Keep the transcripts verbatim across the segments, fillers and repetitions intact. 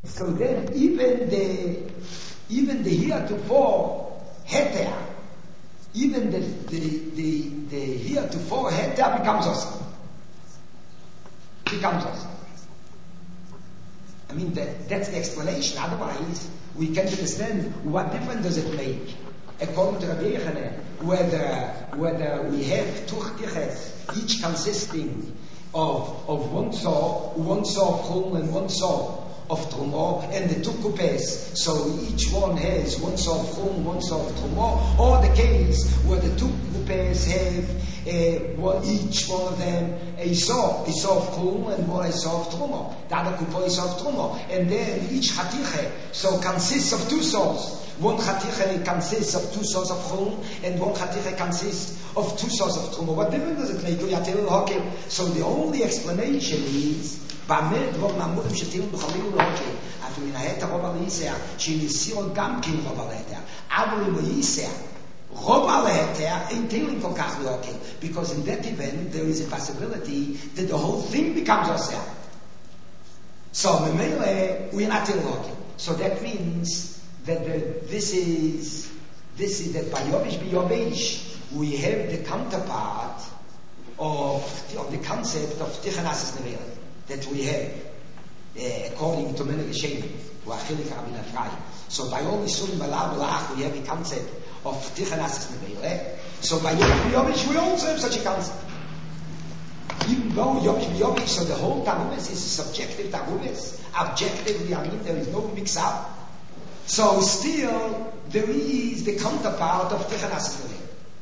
So then even the even the heretofore heter, even the the the, the heretofore heter becomes us. Becomes us. I mean that that's the explanation. Otherwise, we can't understand what difference does it make. According to Rabbi Yochanan, whether whether we have tuchtiches, each consisting of of one saw, one saw of chum and one saw of truma, and the two kupes, so each one has one saw of chum, one saw of truma, or the case where the two kupes have uh, one, each one of them a saw, a saw of chum and one a saw of truma, the other kupa is of truma, and then each chatiche so consists of two saws. One chatiche consists of two saws of chum, and one chatiche consists of two saws of truma. What difference does it make? So the only explanation is באמת דבור מעמודים שתהיו בחליל ולהוקר אפילו מן ההתר רוב על היסר שניסיון גם כן רוב על ההתר אבל אם היסר רוב על ההתר אין תהילים כל כך להוקר because in that event there is a possibility that the whole thing becomes עושה so ממילא we are not in להוקר so that means that the, this is this is that by Yovish Biyovish we have the counterpart of, of the concept of Tichanas Nevela that we have uh, according to many Geshem Wachilik Rabbi Nafrai. So by all Isurim Balav Balach we have a concept of Tichanas Nevela. So by Yovish Biyovish we also have such a concept. Even though Yovish Biyovish, so the whole Tarumas is subjective Tarumas, objectively, I mean there is no mix up. So still there is the counterpart of Tichanas Nevela.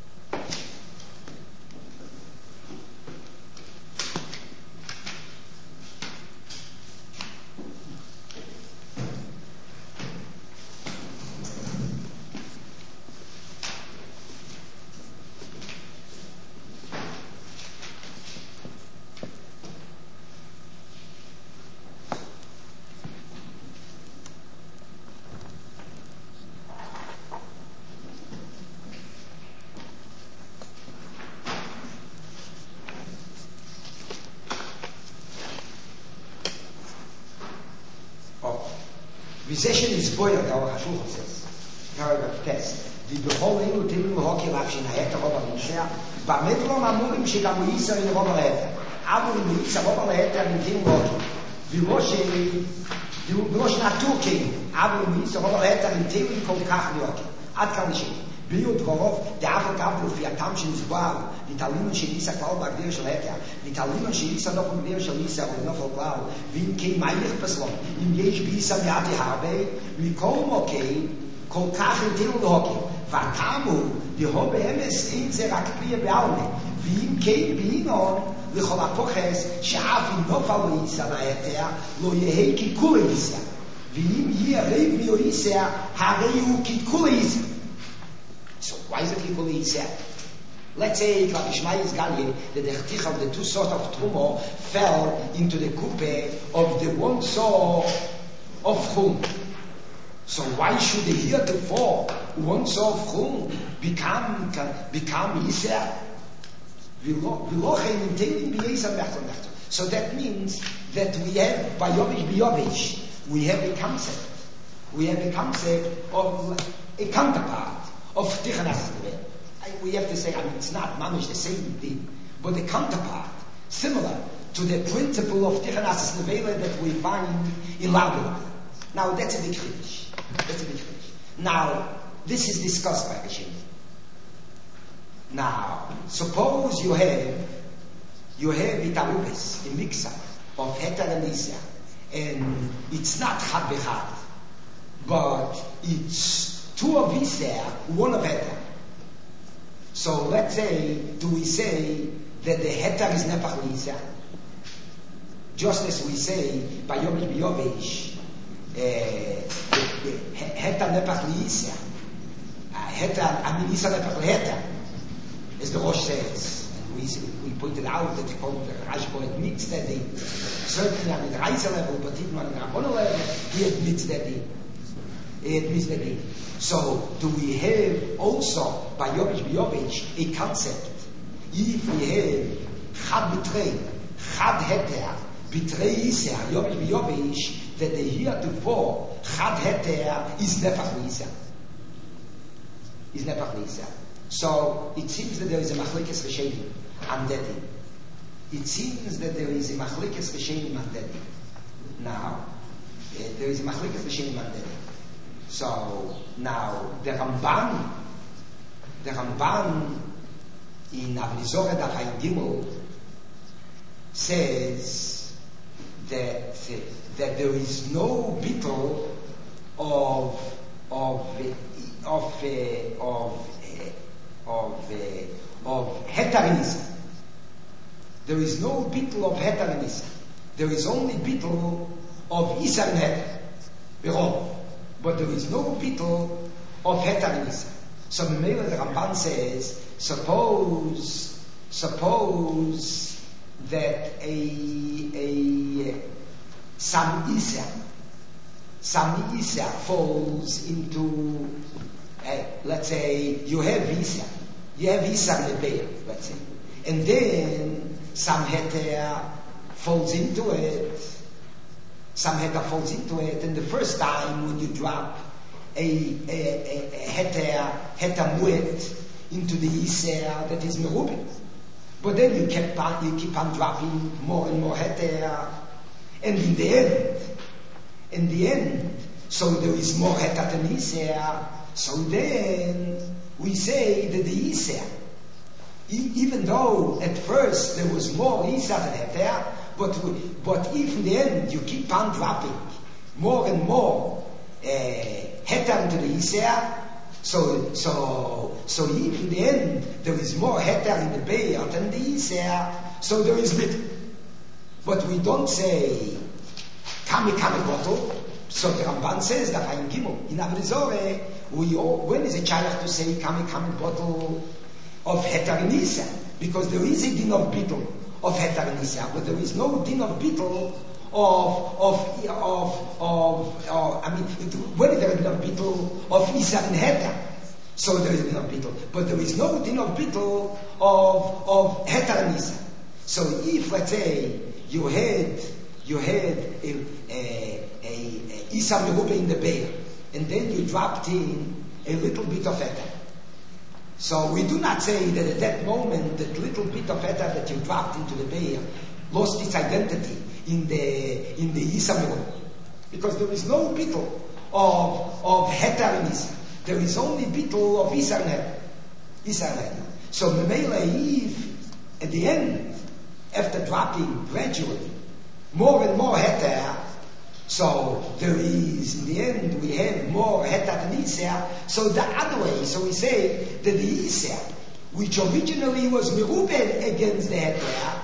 Vizeshen is boiled our Hashuch says, paragraph test. The whole Elu Tilim Hoki Lavshin Haeta Roba Misha, Bamedron Amurim Shigamu Yisa in Roba Haeta, Amurim Yisa Roba Haeta in Tilim Hoki, Viroshi, Virosh Naturkin, Amurim Yisa Roba Haeta in Tilim Kolkach Hoki, Adkanishi, Biot Rov, the Avokablu Fiatam Shinzbal, the Talim Shisa Klau Bagdir Shaleta, the Talim Shisa no Bagdir Shalisa, or no Klau, Vin King Mayich Peslon, in Yesh Bisa Yati Harbe, Mikol Moke, Kolkach in Tilim Hoki, Vatamu, the Hobe Emes in Zerakpia Balme, Vin King Binon, the Holapoches, Shaf in Nofal Isa Laetea, Lo Yeheki Kulisa, Vin Ye Rev Mioisa, Hareu Kikulisa. So why is it equally easier? Let's say Klav Ishmael is Gali, that the Chtich of the two sorts of Trumo fell into the coupe of the one saw of Chum. So why should the heretofore one saw of Chum become become easier? So that means that we have by Yovish Biyovish, we have a concept. We have a concept of a counterpart of Tichanas Nevela. We have to say, I mean, it's not mamish the same thing, but the counterpart, similar to the principle of Tichanas Nevela that we find in Lavula. Now, that's a big chiddush. That's a big chiddush. Now, this is discussed by Hashem. Now, suppose you have, you have itarubes, a mix-up of Heter and Isya, and it's not Chad Bechad, but it's two of Isya, one of Heter. So let's say, do we say that the Heter is Nepach Isya? Just as we say by Yovish Biyovish, Heter Nepach Isya, Heter, I mean Isya Nepach Heter, as the Rosh says. And we, we pointed out that the Rashba admits that they, certainly on the Reise level, but even on the Rabboni level, he admits that they, he admits that they. So, do we have also, by Yovish Biyovish, a concept? If we have Chad Mitrei, Chad Heter, Bitrei Isa, Yovish Yovish, that the here before, Chad Heter, is Nefach Isa. Is Nefach Isa. So, it seems that there is a Machlekes Rishonim and Dedi. It seems that there is a Machlekes Rishonim and Dedi. Now, uh, there is a Machlekes Rishonim and Dedi. So, now, the Ramban, the Ramban in Avnizore Daf Hayin Gimel says that that there is no bittul of of of of of of, of hetarinisa. There is no bittul of hetarinisa. There is only bittul of isar and heter. But there is no bittul of hetarinisa. So the Mele the Ramban says, suppose, suppose that a a some isa, some isa falls into, uh, let's say, you have isa, you have isa in the bear, let's say, and then some heter falls into it, some heter falls into it, and the first time when you drop a, a, a, a heter, heter muet into the Yisr that is merubin. But then you keep on, you keep on dropping more and more heter, and in the end, in the end, so there is more heter than Yisr, so then we say that the Yisr, e- even though at first there was more Yisr than heter, but, but if in the end you keep on dropping more and more uh, heter into the Yisr, so so so if in the end there is more heter in the bear than the Yisr, so there is little. But we don't say kami kami bottle. So the Ramban says that Hayin Gimel in Avnizore, we when is a child to say kami kami bottle of heter in Yisr? Because there is a din of bittul of heter in Yisr, but there is no din of bittul of of of of, of I mean, when there is no bittul of Isa and heter, so there is no bittul, but there is no din of bittul of of heter and Isa. So if let's say you had you had a a, a, a Isa merube in the bear, and then you dropped in a little bit of heter. So we do not say that at that moment that little bit of heter that you dropped into the bear lost its identity in the in the Yisr, because there is no bittul of of heter in Yisr. There is only bittul of Yisr and heter. Yisr and heter. So Memela Eve at the end, after dropping gradually more and more heter, so there is in the end we have more heter than Yisr. So the other way, so we say that the Yisr, which originally was merubed against the heter,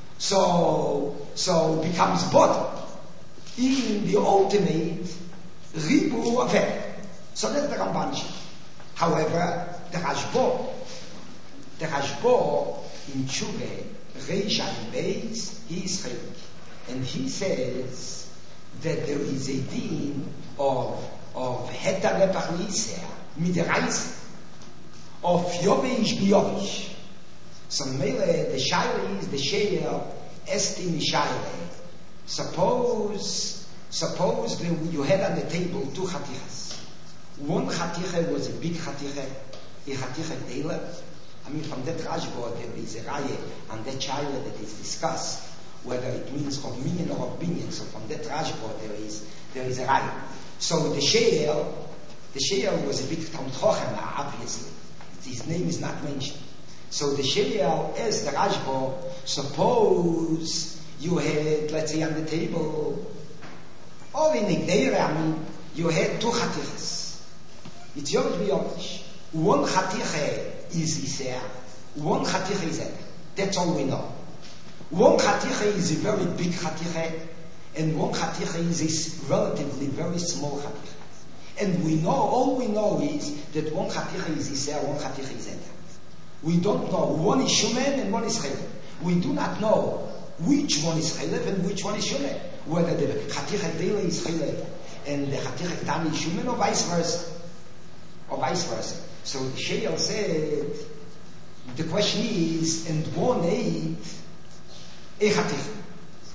so so becomes bottom in the ultimate ribu of heter. So that's the Ramban. However, the Rashbo, the Rashbo in Tshuva Reish and Beis, he is chaylik, and he says that there is a din of of heter lepach Yisr midiraisa of yovish biyovish. So mele the shaila is the sheil esti mishaile. Suppose suppose that you had on the table two chatichas. One chaticha was a big chaticha, a chaticha dela. I mean, from that Rashba there is a raya and that shaila that is discussed whether it means of minyan or of binyan. So from that Rashba there is there is a raya. So the sheil the sheil was a big Talmid Chacham, obviously. His name is not mentioned. So the Sheil as the Rashba, suppose you had, let's say, on the table, or in Igdeira, I mean, you had two chatichas. It's yours be yours. One chaticha is Yisr, one chaticha is Heter. That's all we know. One chaticha is a very big chaticha, and one chaticha is a relatively very small chaticha. And we know, all we know is that one chaticha is Yisr, one chaticha is Heter. We don't know. One is Shumen and one is Chelev. We do not know which one is Chelev and which one is Shumen. Whether the Chaticha Dela is Chelev and the Chaticha Tami is Shumen, or vice versa. Or vice versa. So the Sheil said, the question is, and one ate a Chaticha.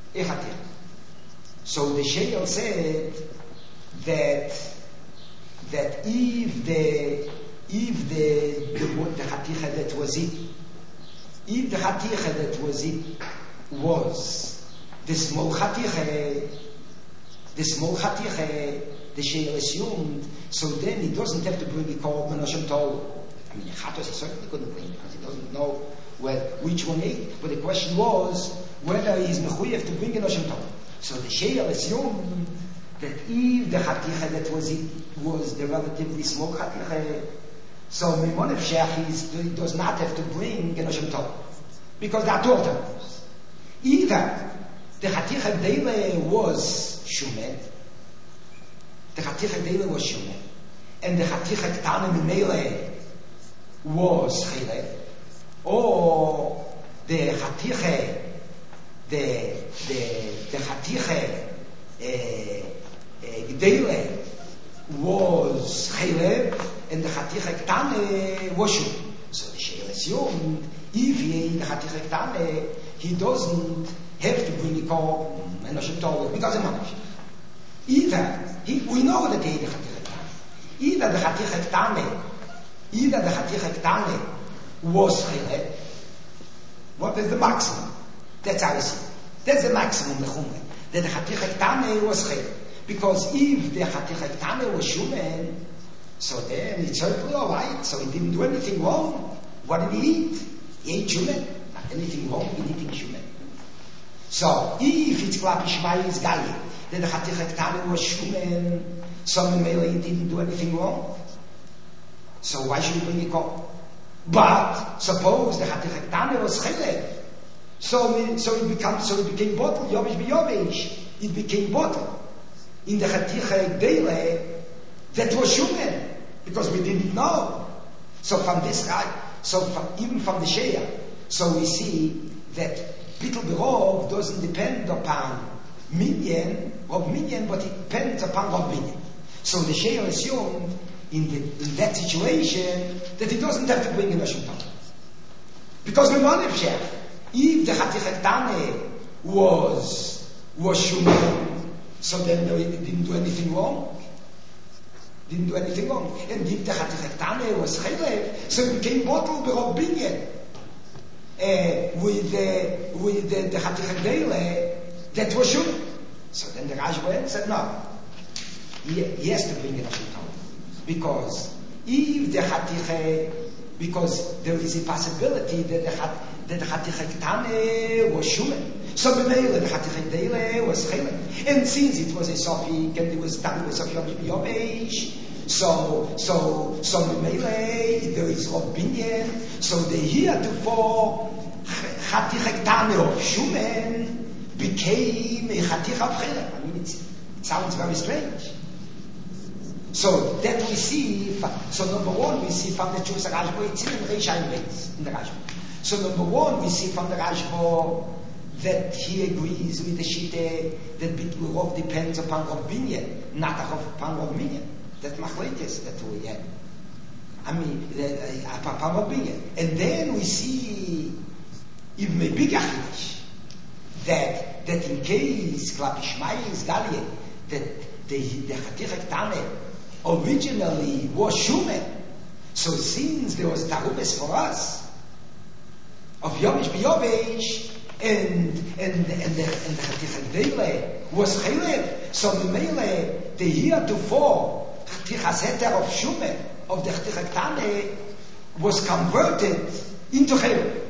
Echatir. So the Sheil said that that if the if the the, the Haticha that was it, if the Haticha that was it was the small Haticha, the small Haticha, the Sheil assumed, so then he doesn't have to bring the call Menashem Torah. I mean, Chatos he certainly couldn't bring because he doesn't know where, which one ate. But the question was whether he's mechuyev to bring Menashem Torah. So the Sheil assumed that if the Haticha that was it was the relatively small Haticha, so Mimonev Shech he does not have to bring Menashem Torah because there are two alternatives. Either the Haticha Deile was Shumet, the Haticha Deile was Shumet, and the Haticha Ktana Mimele was Chilek, or the Haticha, the the the Haticha Gdeile was Chilek, and the Haticha Ktana was Shumet. So the Sheil assumed if he the Haticha Ktana, he doesn't have to bring the call and Menashem Torah because of Mamash. Either he, we know that he the Haticha Ktana, either the Haticha Ktana, either the Haticha Ktana was Chilek. What is the maximum? That's how we see. That's the maximum the Chumrah. That the Haticha Ktana was Chilek. Because if the Haticha Ktana was Shumen, so then it's certainly alright. So he didn't do anything wrong. What did he eat? He ate Shumen. Not anything wrong with eating Shumen. So if it's Klapi Shmai Gali, then the Haticha Ktana was Shumen, so Memele he didn't do anything wrong. So why should he bring it up? But suppose the Haticha Ktana was Chilek, so so it becomes so it became bottle. Yovish b'yovish, it became bottle. In the Haticha Deile, that was Shumen because we didn't know. So from this guy, so from, even from the Sheil, so we see that Bittul Berov doesn't depend upon Minyan of Minyan, but it depends upon Rav Minyan. So the Sheil assumed in, the, in that situation that he doesn't have to bring in Menashem Torah. Because Mimonev Shech, if the Haticha Ktana was, was Shumen, so then he didn't do anything wrong. Didn't do anything wrong. And if the Haticha Ktana was Chilek, so it became bottle B'Rav Binyan. Uh, with the with the, the Haticha Deile that was Shumen. So then the Rashba said no. He, he has to bring it up because if the Haticha, because there is a possibility that the that the Haticha Ktana was Shumen. So the Haticha Deile was Chilek. And since it was a Sofik and it was done with Sofik Yovesh, so so so Memele there is Rav Binyan. So the heretofore Haticha Ktana of Shumen became a Haticha of Chilek. I mean, it's, it sounds very strange. So that we see. So number one, we see from the Jewish Rashba. It's in Reishaim Beis in the Rashba. So number one, we see from the Rashba that he agrees with the Shita that Bittul Rov depends upon Rav Binyan, not upon Rav Minyan. That Machlekes that we have. I mean, upon Rav Binyan. And then we see even a bigger Chiddush that that in case Klapi Shmai is Galia that the the Haticha Ktana originally was Shumen. So since there was Tarubes for us of Yovish b'Yovish and and and the and the Haticha Deile was Chilek, so Memele the heretofore Haticha Seter of Shumen of the Haticha Ktana was converted into Chilek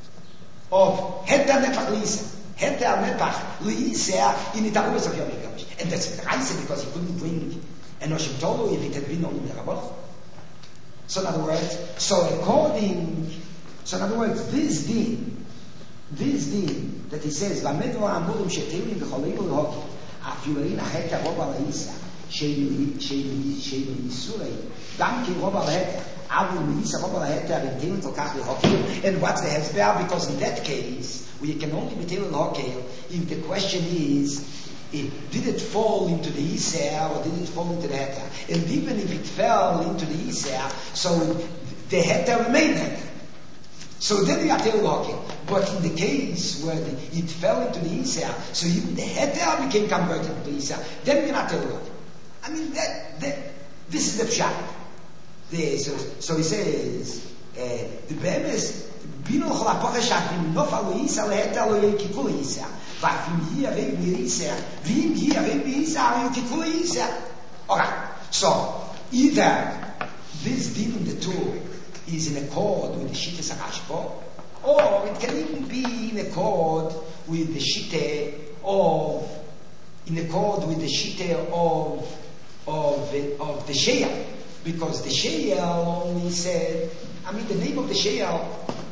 of Heter Nepach Liisa, Heter Nepach Liisa in the Tarubes of Yovish b'Yovish, and that's the reason because he couldn't bring Menashem Torah if it had been only the Rabbah. So in other words, so according, so in other words, this din, this din that he says, "Lamedu amurim sheteilim v'choleilu l'hoki, afilein aheter roba leisa, sheil sheil yisurei, gam ki roba leheter, avul leisa roba leheter v'teilim tolkach l'hoki." And what's the hezber? Because in that case, we can only be teilim l'hoki if the question is, It, did it fall into the Yisr or did it fall into the Heter? And even if it fell into the Yisr, so the Heter remained Heter. So then we got the okay. But in the case where the, it fell into the Isser, so even the heter became converted to the Isser, then we're not okay. I mean, that, that, this is the pshat. The, so, so he says, uh, the bemes, bino cholapoche shakvim nofal lo Isser leheter lo yekikul Isser. Vafim hier rei mir Isser, vim hier rei mir Isser lo yekikul Isser. Alright, so either this din in the Torah is in accord with the Shittas HaRashba, or it can even be in accord with the Shittah of, in accord with the Shittah of, of, of the She'al, because the She'al only said, I mean the name of the She'al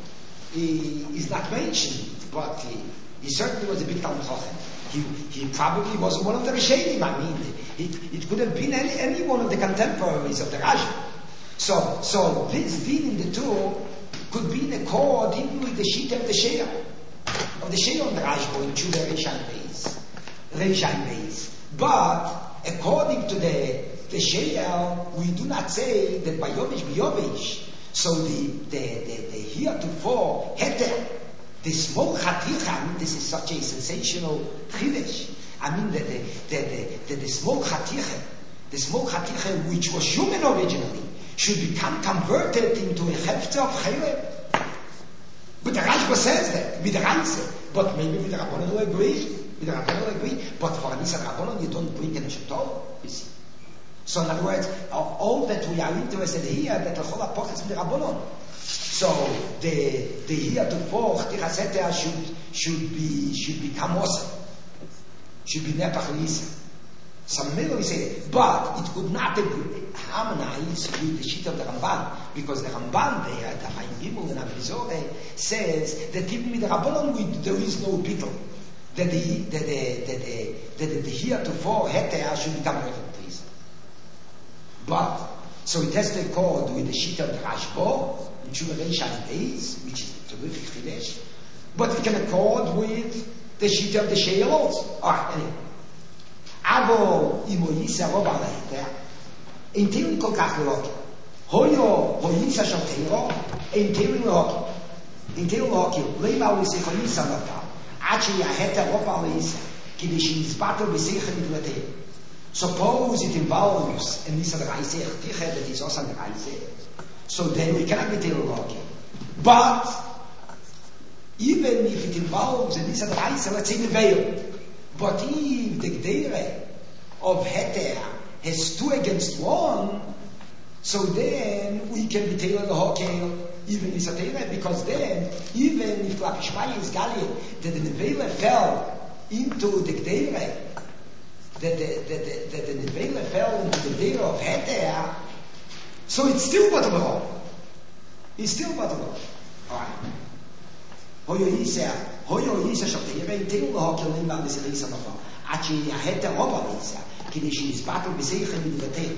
is not mentioned, but he, he certainly was a big Talmid Chacham. He, he probably was one of the Rishonim. I mean, it, it could have been any, any one of the contemporaries of the Rashi. So, so this din in the Torah could be in accord even with the sheet of the She'al, of the She'al on the Rashba in Tshuva Reishan Beis, Reishan Beis. But according to the the She'al, we do not say that by Yovish B'Yovish. So the the the, the heretofore heter, the small chaticha. I mean, this is such a sensational chiddush. I mean, the the the the, the small chaticha, the small chaticha which was human originally, should become converted into a hefter of chaylev. But the Rashba says that, with the answer. But maybe with the Rabbanon will agree. With the Rabbanon will agree. But for Anisa Rabbanon, you don't bring an Shetov, you see. So in other words, all that we are interested here, that the whole apocalypse with the Rabbanon. So the the here to four Tichaseter should should be should become awesome. Should be Nepach Lisa. Some middle we say, but it could not harmonize with the sheet of the Ramban, because the Ramban there, the Chaim Gimel and Avizore, says that even with the Rabbanon there is no bittul, that the that the that the that the, the heretofore heter should become relevant, please. But so it has to accord with the sheet of the Rashba, which you Reishan Beis, which is a terrific chiddush, but it can accord with the sheet of the She'al also. Alright, anyway. Aber אם הוא ייסה רוב על ההיתר, אין תיאורים כל כך לרוקי. הויו, הוא ייסה של תיאורו, אין תיאורים לרוקי. אין תיאורים לרוקי, למה הוא ייסה הוא ייסה נפל, עד שיהתר רוב על ההיסה, כדי שיסבטו בשיחה נבלתר. Suppose it involves a Nisa the Reise, that is also the Reise, so then we cannot be teiurim lorki. But even if it involves a Nisa the Reise, let's say the veil, but if the Gdeire of Heter has two against one, so then we can be teiurim lorki even Nisa Teire, because then even if Lapishmai is Gali, that the Nevela fell into the Gdeire, that the, the, the, the, the Nevela fell into the Gdeire of Heter, so it's still bottom wrong. It's still bottom wrong. Alright. Hoyo Yisa, Hoyo Yisa Shakti, Yere Teiurim lorki Limba B'Serisa Nafal, Achi Heter Roba Yisa, Kidi she is battle B'Seicha Nivlatei.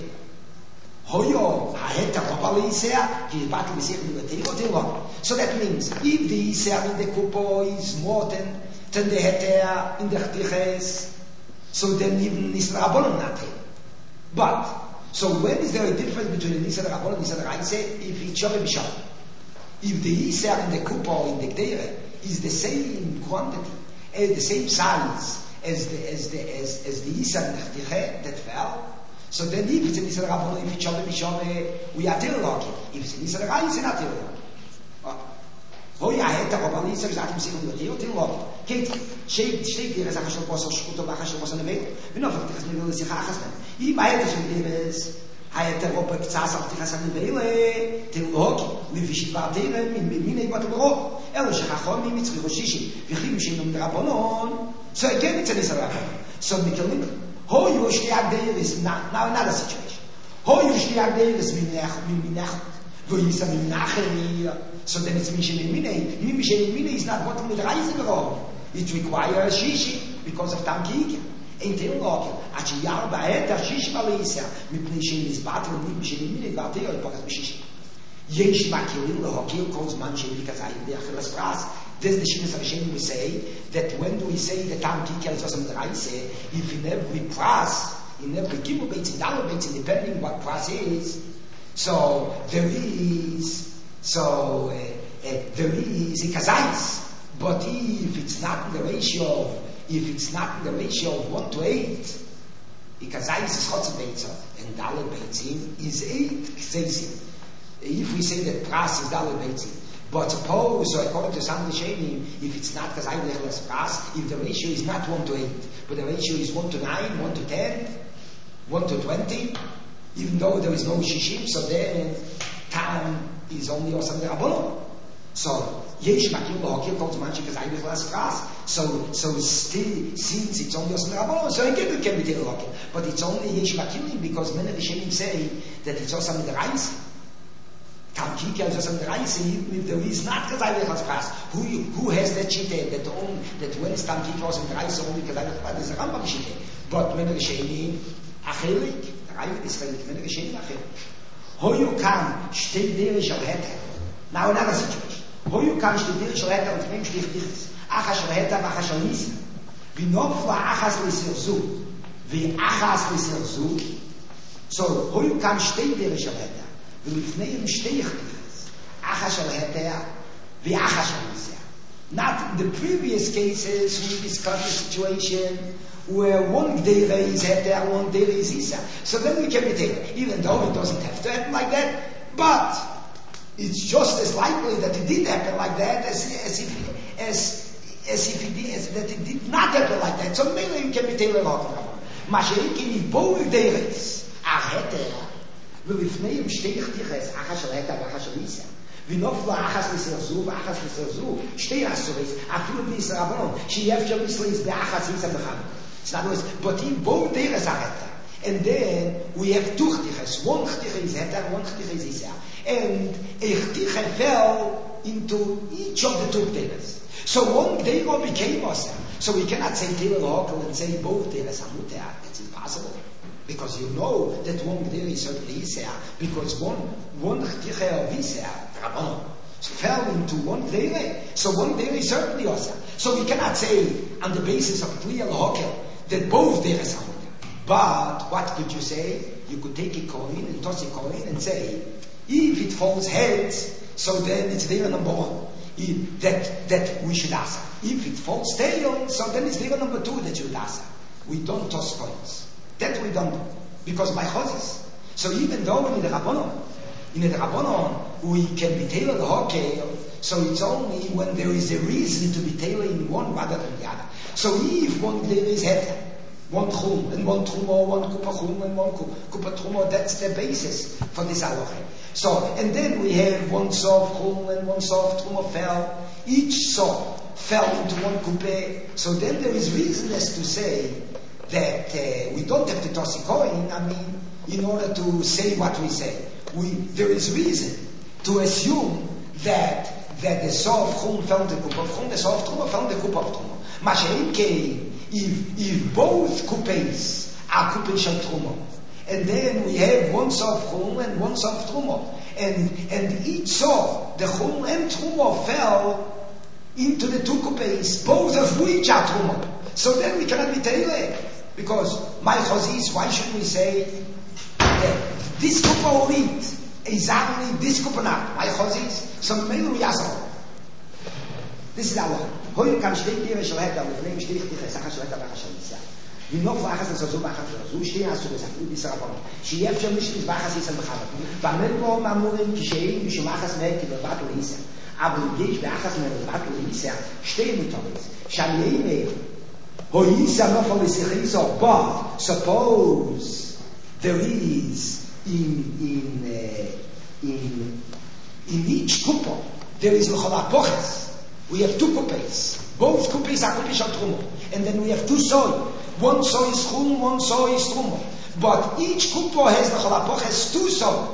Hoyo Heter Roba Yisa, Kidi battle B'Seicha Nivlatei. So that means if the Yisa in the Kupo is more than, than the Heter in the Chtiches, so then even Nisa Rabbanon not here. But so when is there a difference between the Nisa Rabbanon and Nisa Reise? If it's Shove B'Shov. If the Yisa in the Kupo in the Gdeire is the same quantity, as the same size as the as the as, as the Yisa in the Chtiche that fell, so then if it's a Nisa Rabbanon, if it's Shove B'Shov, we are teiurim lorki. If it's a Nisa Reise, not teiurim lorki. Hoy Heter Roba Yisa, we are teiurim lorki. Kate, steht dir, sag ich, was ich gut mache, was ich nicht. Wenn noch ich mir will sich achsen. Ich meine, dass wir das Heter Roba Tsas auf die Hasan Beile, Teolog, wie viel warten in Mine Batro. Er ist Chachom mit Tsroshishi, wir kriegen schon um Rabbanon. So again it's an Israel. So Mikelim, how you shtiag there is not now another situation. How you shtiag there is minach minach. Wo ist er minach? So then it's Mishin in Mine. Mishin in Mine is not what with Reise wrong. It requires shishi because of Tamkik. In teiurim lorki, at sheyar ba'eter shishi v'leisa, mipnei shenis batru mipnei shenis batru l'pokas b'shishi. Yesh makirin lorki calls man sheni kazayim de'achilas pras. This the Shinas Rishonim we say that when do we say the Tamkik is also Reise, if in every pras, in every gimel beitz, in dollar beitz, depending what pras is, so there is so. Uh, there is a kazais, but if it's not in the ratio of, if it's not in the ratio of one to eight, a kazais is chotzer beitza, and dalet beitzim is eight ksesim. If we say that pras is dalet beitzim, but suppose, so according to some Rishonim, if it's not kazai lechlas pras, if the ratio is not one to eight, but the ratio is one to nine, one to ten, one to twenty, even though there is no shishim, so then time is only osam derabbanon. So yesh makil lahakil kol zman shekazai lechlas pras. So so still, since it's only osam derabbanon, so again it can be lahakil, but it's only yesh makilim because many Rishonim say that it's osam deraisa. Tam Kiki is osam deraisa, even if there is not kazai lechlas pras. Who who has that shite that on that when it's Tam Kiki osam deraisa only kazai lechlas pras is a Rambam shite. But many Rishonim achelik. Is völlig mit geschehen nachher. Hoyu kam steht der schon hätte. Now another situation. Hoyu kam steht der schon hätte und nimmt steht dieses. Ach schon hätte, ach schon nicht. Wie noch war achas ist so. Wie achas ist so. So hoyu kam steht der schon hätte. Wie mit nehmen steht dieses. Ach schon hätte. Wie ach schon ist. Not in the previous cases we discussed the situation where one Gdeira is Heter, one Gdeira is Isa. So then we can be taken, even though it doesn't have to happen like that, but it's just as likely that it did happen like that as, as if as, as if it did, as that it did not happen like that. So maybe we can be taken off. Mashiach in both Gdeiras, a Heter, will if name steht Tiches, Achas Heter, Achas Isa. Wie noch war achas nisrazu, achas nisrazu, steh as so is, after this Rabbanon, she after this is the achas is the Ham. It's not always, but in both there is a heter. And then we have two chtiches, one chtiche is heter, one chtiche is isa. And a chtiche fell into each of the two chtiches. So one gdeira became osem. So we cannot say teira local and say both chtiches are muter. It's impossible. Because you know that one gdeira is certainly isa, because one, one chtiche of isa, Rabbanon, fell into one gdeira. So one gdeira is certainly osem. So we cannot say on the basis of clear local that both gdeiras are muter. But what could you say? You could take a coin and toss a coin and say, if it falls heads, so then it's there number one. If that that we should answer. If it falls tails, so then it's there number two that you should answer. We don't toss coins. That we don't do. Because my chozis. So even though in the Rabbanon, in the Rabbanon, we can be tailored the hockey, so it's only when there is a reason to be tailored in one rather than the other. So if one there is heter, one tchum, and one trumo, one kupa chum, and one kupa trumo, that's the basis for this halacha. So, and then we have one sof chum and one sof trumo fell. Each sof fell into one kupe. So then there is reasonless to say that uh, we don't have to toss a coin. I mean, in order to say what we say, we there is reason to assume that that the sof chum fell into kupa of chum, the sof trumo fell into kupa of trumo. Mashenke, if if both kupes are kupes shel trumo, and then we have one sof chum and one sof trumo, and and each sof, the chum and trumo fell into the two kupes, both of which are trumo. So then we cannot be tailored, because my chozis, why should we say that this kupa will eat exactly this kupa not? My chozis, so maybe we ask. This is our Hoy kam steht dir schon hat, aber nehmen steht die Sache schon hat, aber schon ist. Wie noch war es so machen, so stehen hast du gesagt, du bist aber. Sie haben schon nicht das Wachs ist am Haben. Weil wenn wir mal nur im geschehen, wie machen es mit der Battle ist. Aber ich wachs mit der Battle ist, stehen mit uns. Shamie Hoy ist aber von der Serie so, but suppose there is in in uh, in in each couple there is a halapoches. We have two kupes. Both kupes are kupes of trumo. And then we have two soy. One soy is chum, one soy is trumo. But each kupo has the cholapoch has two soy.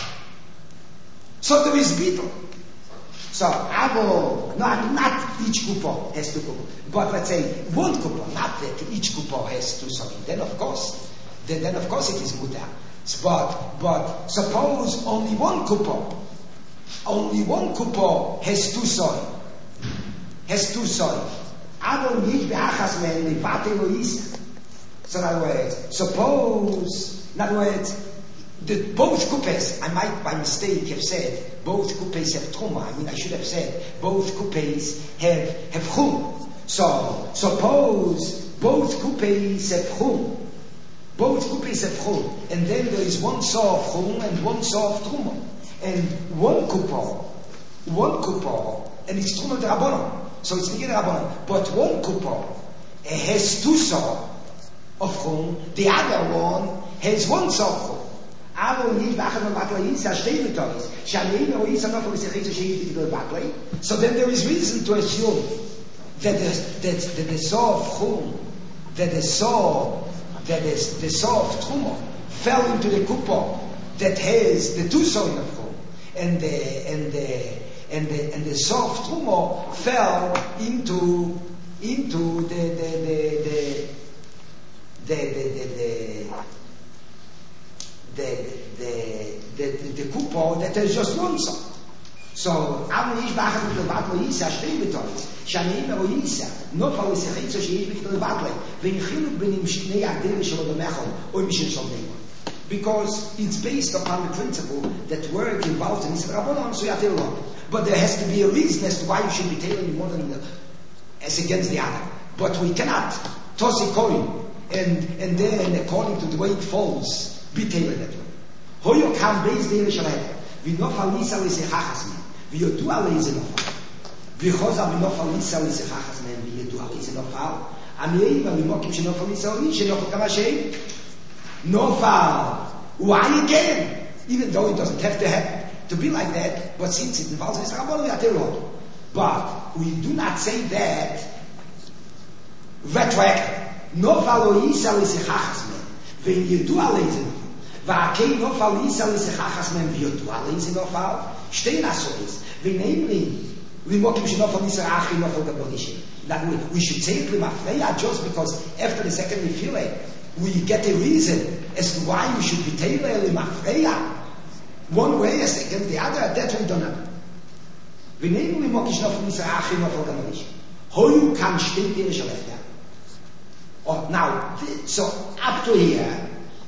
So there is beetle. So, abo, not, not each kupo has two kupo. But let's say one kupo, not that each kupo has two soy. Then of course, then, then of course it is muta. But, but suppose only one kupo, only one kupo has two soy. Has two soil. Adon nicht beachas men levate lois. So in other words, suppose, in other words, The, both kupes, I might by mistake have said, both kupes have truma. I mean, I should have said, both kupes have, have chum. So, suppose both kupes have chum. Both kupes have chum. And then there is one saw of chum and one saw of truma. And one kupa, one kupa, and it's truma de rabbanon. So it's nigir rabbanon. But one kupa has two saw of chum. The other one has one saw of chum. So then there is reason to assume that the, that, that the saw of chum, that the saw, that the, the saw of truma fell into the kupa that has the two saw of chum, and the and the and the and the saw of truma fell into into the the the the the the, the, the The the the the kupo that is just one song. So I'm nicht machen mit der Battle Isa stehen mit uns. Shanim o Isa, no fa is khitz sheich mit der Battle. Wenn khiluk bin im shnei adel shel bemechon o im shel shomdei. Because it's based upon the principle that work involved in Israel Rabbanon, so you have to learn. But there has to be a reason as to why you should be tailoring one than the, as against the other. But we cannot toss a coin and and then according to the way it falls be tailored that way. Hoyo kam beis de Yerushalayim. Vi nofal nisa li sechachas men. Vi yodu alei ze nofal. Vi choza vi nofal nisa li sechachas men. Vi yodu alei ze nofal. Ami eiva mi mokim she nofal nisa li she nofal kama sheim. Nofal. Why again? Even though it doesn't have to happen to be like that, but since it involves Israel, we are telling. But we do not say that retroactive. Nofal o nisa li sechachas men. Vi yodu alei ze nofal. Va'akei nofal isa l'sechachas men v'yotu alei ze nofal shtei nasois v'neimli limokim shenofal isa achi nofal gabonishi. That we, we should say it limafreya just because after the second refuel we get a reason as to why we should be tailored limafreya one way as against the other. That we don't know. V'neimli limokim shenofal isa achi nofal gabonishi. Hoyu kam shtei tirishalev. Oh, now, so up to here.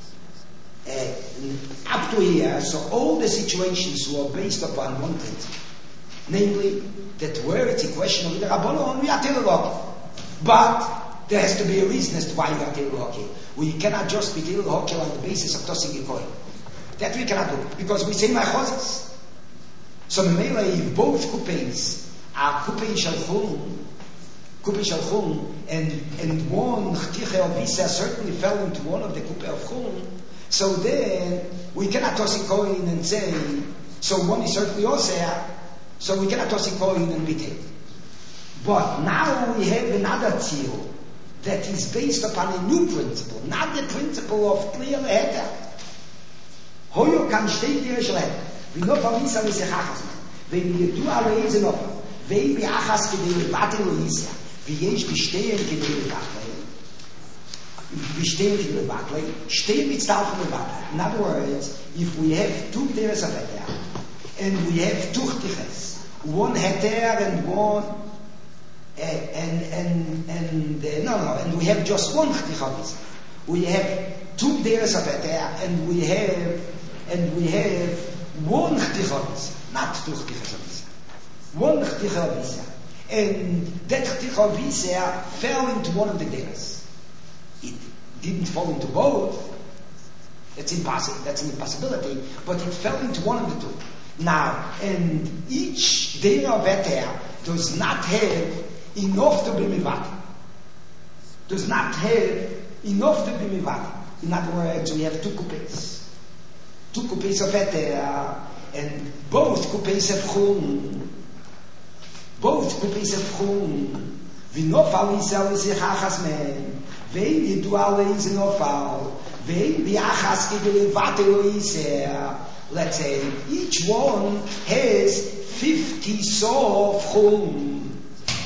Uh, up to here, so all the situations were based upon one principle, namely that where it's a question of the Rabbanon, we are Tilulok. But there has to be a reason as to why we are Tilulok. We cannot just be Tilulok on the basis of tossing a coin. That we cannot do, because we say Machozis. So Memela, if both kupes are kupei shalchum, kupei shalchum, and and one chtiche of Isa certainly fell into one of the kupei of chum. So then, we cannot toss a coin and say, so one is certainly Osea, so we cannot toss a coin and retain. But now we have another tzil that is based upon a new principle, not the principle of clear leheter. Hoyo kan shtei dirish leheter, v'nofal isa l'sechachas men, v'yedu alei ze nofal, v'ei bi'achas kedei levatel lo isa, v'yesh b'shteyen kedei levatel. Stehen in the battle, stehen with staff in the battle. In other words, if we have two players of heter, and we have two chtiches, one heter and one, uh, and, and, and, uh, no, no, and we have just one chticha. We have two players of heter, and we have, and we have one chticha, not two chtichas. One chticha, and that chticha fell into one of the players. It didn't fall into both. That's impossible. That's an impossibility. But it fell into one of the two. Now, and each dera of heter does not have enough to be mivat. Does not have enough to be mivat. In other words, we have two kupes. Two kupes of heter, and both kupes have chum. Both kupes have chum. V'nofal isa l'sechachas men. Vein yidu alei ze nofal, vein bi'achas kedei levatel lo yiseh. Let's say each one has fifty saw of chum.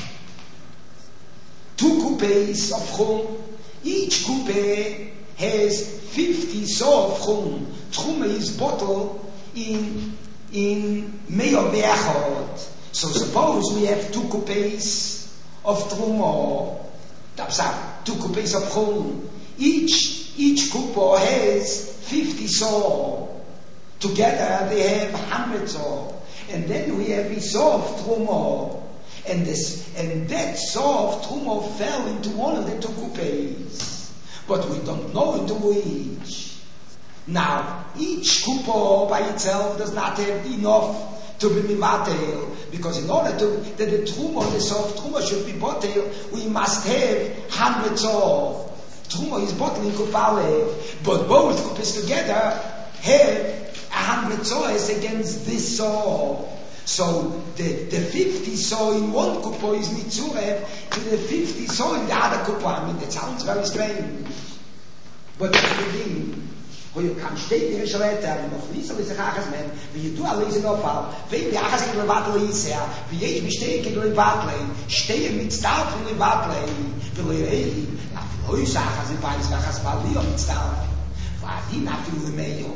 Two kupes of chum. Each kupe has fifty saw of chum. Chum is bottled in in meyo be'achot. So suppose we have two kupes of trumo. Two kupes of chum. each, each kupo has fifty soul. Together they have one hundred soul. And then we have Isof Trumo. And this, and that Sof Trumo fell into one of the two kupes. But we don't know into which. Now, each kupo by itself does not have enough to be mivatel, because in order to that the Trumo, the Sof Trumo should be botel, we must have hundred Sof. Trumo is bottling kupale, but both kupes together have a hundred soas against this soul. So the, the fifty soul in one kupo is mitzurev to the fifty soul in the other kupo. I mean, that sounds very strange. But that's the thing. Wo you kann stehen in der Schletter, und noch nicht so wie sich Achas men, wie du alle ist in Opal, wenn die Achas in Levatle ist ja, wie ich bestehe in Levatle, stehe mit Staff in Levatle, will ich eh, nach Leus Achas in Pais, Achas Valio mit Staff, war die nach dem Meio.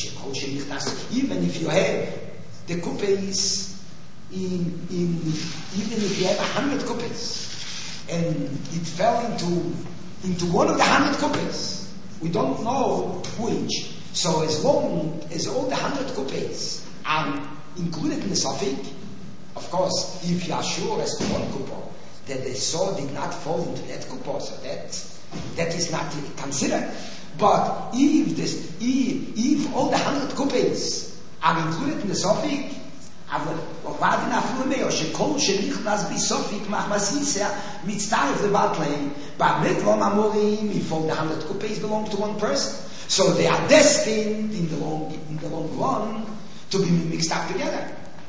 Even if you have the copies in, in even if you have a hundred copies and it fell into into one of the hundred copies, we don't know which. So as long as all the hundred copies are included in the suffix, of course, if you are sure as to one kupo that the soul did not fall into that kupo, so that that is not considered. But if this, if, if all the hundred copies are included in the suffix, אבל ועדין אפילו מאו שכל שנכנס בסופיק מחמסיסיה מצטרף לבטלין, but Mitrom Amorim, if all the hundred copies belong to one person, so they are destined in the long, in the long run to be mixed up together.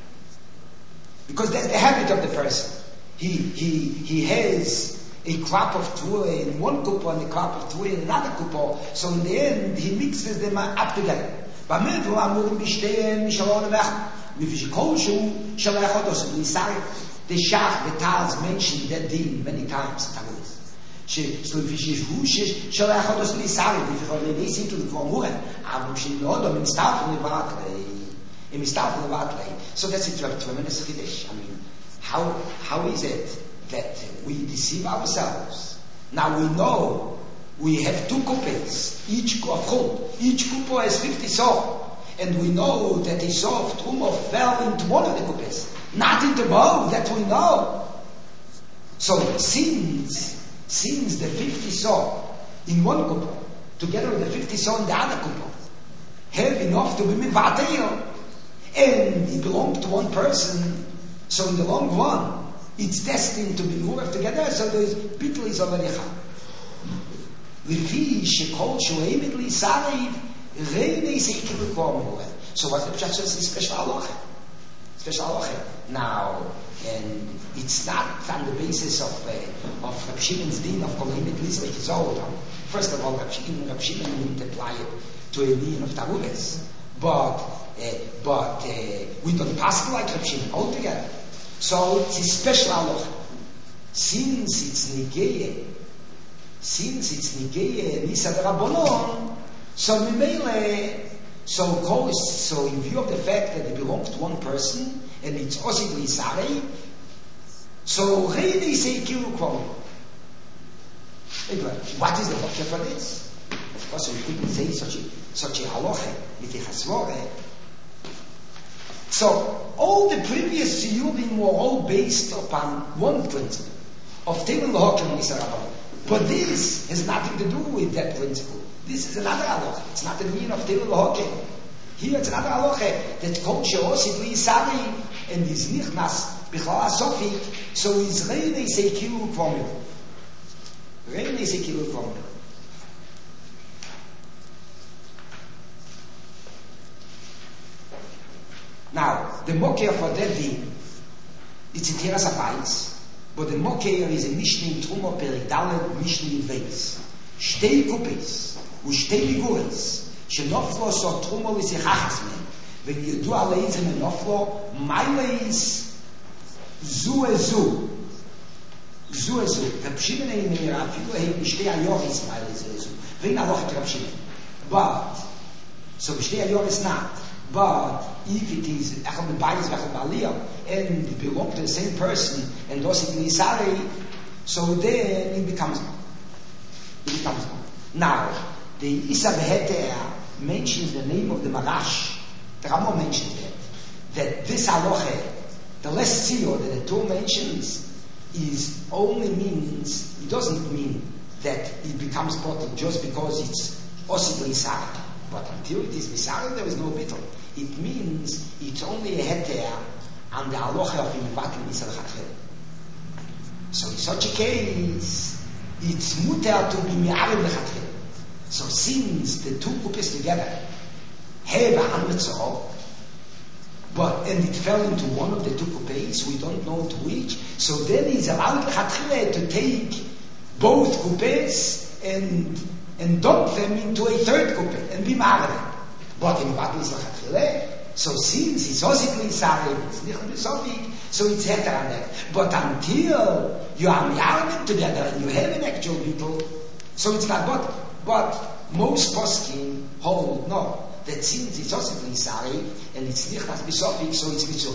Because that's the habit of the person. He, he, he has a crop of tuah in one kupo and a crop of tuah in another kupo. So in the end, he mixes them up together. But Mitrom Amorim bestehen, Mishalon Mech, with Kolshu, Shalachodos, we say the Shach, the Tals mentioned that din many times. She so if she who's Shalachodos Lisari, if you only listen to the Formuren, aber she know them in staff in the Vatley, in staff in the Vatley. So that's it, tremendous Kiddush. I mean, how how is it that we deceive ourselves? Now we know we have two couples, each kupo, each kupo has fifty souls. And we know that the soul of Trumo fell into one of the couples, not into both, that we know. So since, since the fifty soul in one couple, together with the fifty soul in the other couple, have enough to be mivateil, and it belonged to one person, so in the long run, it's destined to be moved together, so the bittul is already hard. Lefi shekol shueimid li sariv, so what's the pshat? It's a special halacha. Special halacha. Now, and it's not on the basis of uh, of Reb Shimon's din of Kolimit Lisbeth is old. First of all, Reb Shimon, Reb Shimon wouldn't apply it to a din of Tarugas, but uh, but uh, we don't pass it like Reb Shimon altogether. So it's a special halacha. Since it's nigeye, since it's nigeye Nisa Rabbanon. So Mimele, so so in view of the fact that it belongs to one person and it's possibly Sari, so Reini say Kiru Kwam. What is the doctor for this? Of course, we couldn't say such a such a halacha with the Hasvore. So all the previous Siyurim were all based upon one principle of Tevin Lahokim Nisarabah. But this has nothing to do with that principle. This is another halacha. It's not the meaning of Tevin Lahokim. Here it's another halacha that Kol Sheosid Li Sari and is Nichnas Bichala Sofik, so is Reine Sekiru Kvomil. Reine Sekiru Kvomil. Now, the Moker for that din, it's in Teras Abayis, but the Moker is a Mishnah in Trumo Peridale, Mishnah in Veis. Shtei Kupis, ושתי ליגורס, שנופלו סו תרומו לשיחחס מהם, וידעו עלי זה מנופלו, מיילאיס זו איזו, זו איזו, רבשימן אין אפילו הם בשתי היורס מיילאיס זו איזו, ואין הלוך את רבשימן. But, so בשתי היורס not, but if it is, אחד מבייס ואחד בעלייה, and it belongs to the same person, and those it is sorry, so then it becomes, it becomes Now, the Isa Beheter mentions the name of the Marash. The Rambam mentions that. That this halacha, the less tzio that the Torah mentions, is only means, it doesn't mean that it becomes bottled just because it's osib l'isar. But until it is l'isar, there is no bittul. It means it's only a heter and the halacha of imibatim is al-chatchil. So in such a case, it's muter to be mi'arim l'chatchil. So since the two kupis together have a hamletzor, but and it fell into one of the two kupes, we don't know to which, so then he's allowed l'chatchil to take both kupes and and dump them into a third kupe and be married. But in what is l'chatchil? So since it's osik l'isar, it's nicht l'sofik, so it's heter on that. But until you are married together and you have an actual people, so it's not. But but most poskim hold no that since it's osik l'isar and it's nicht l'sofik, so it's mitzvah.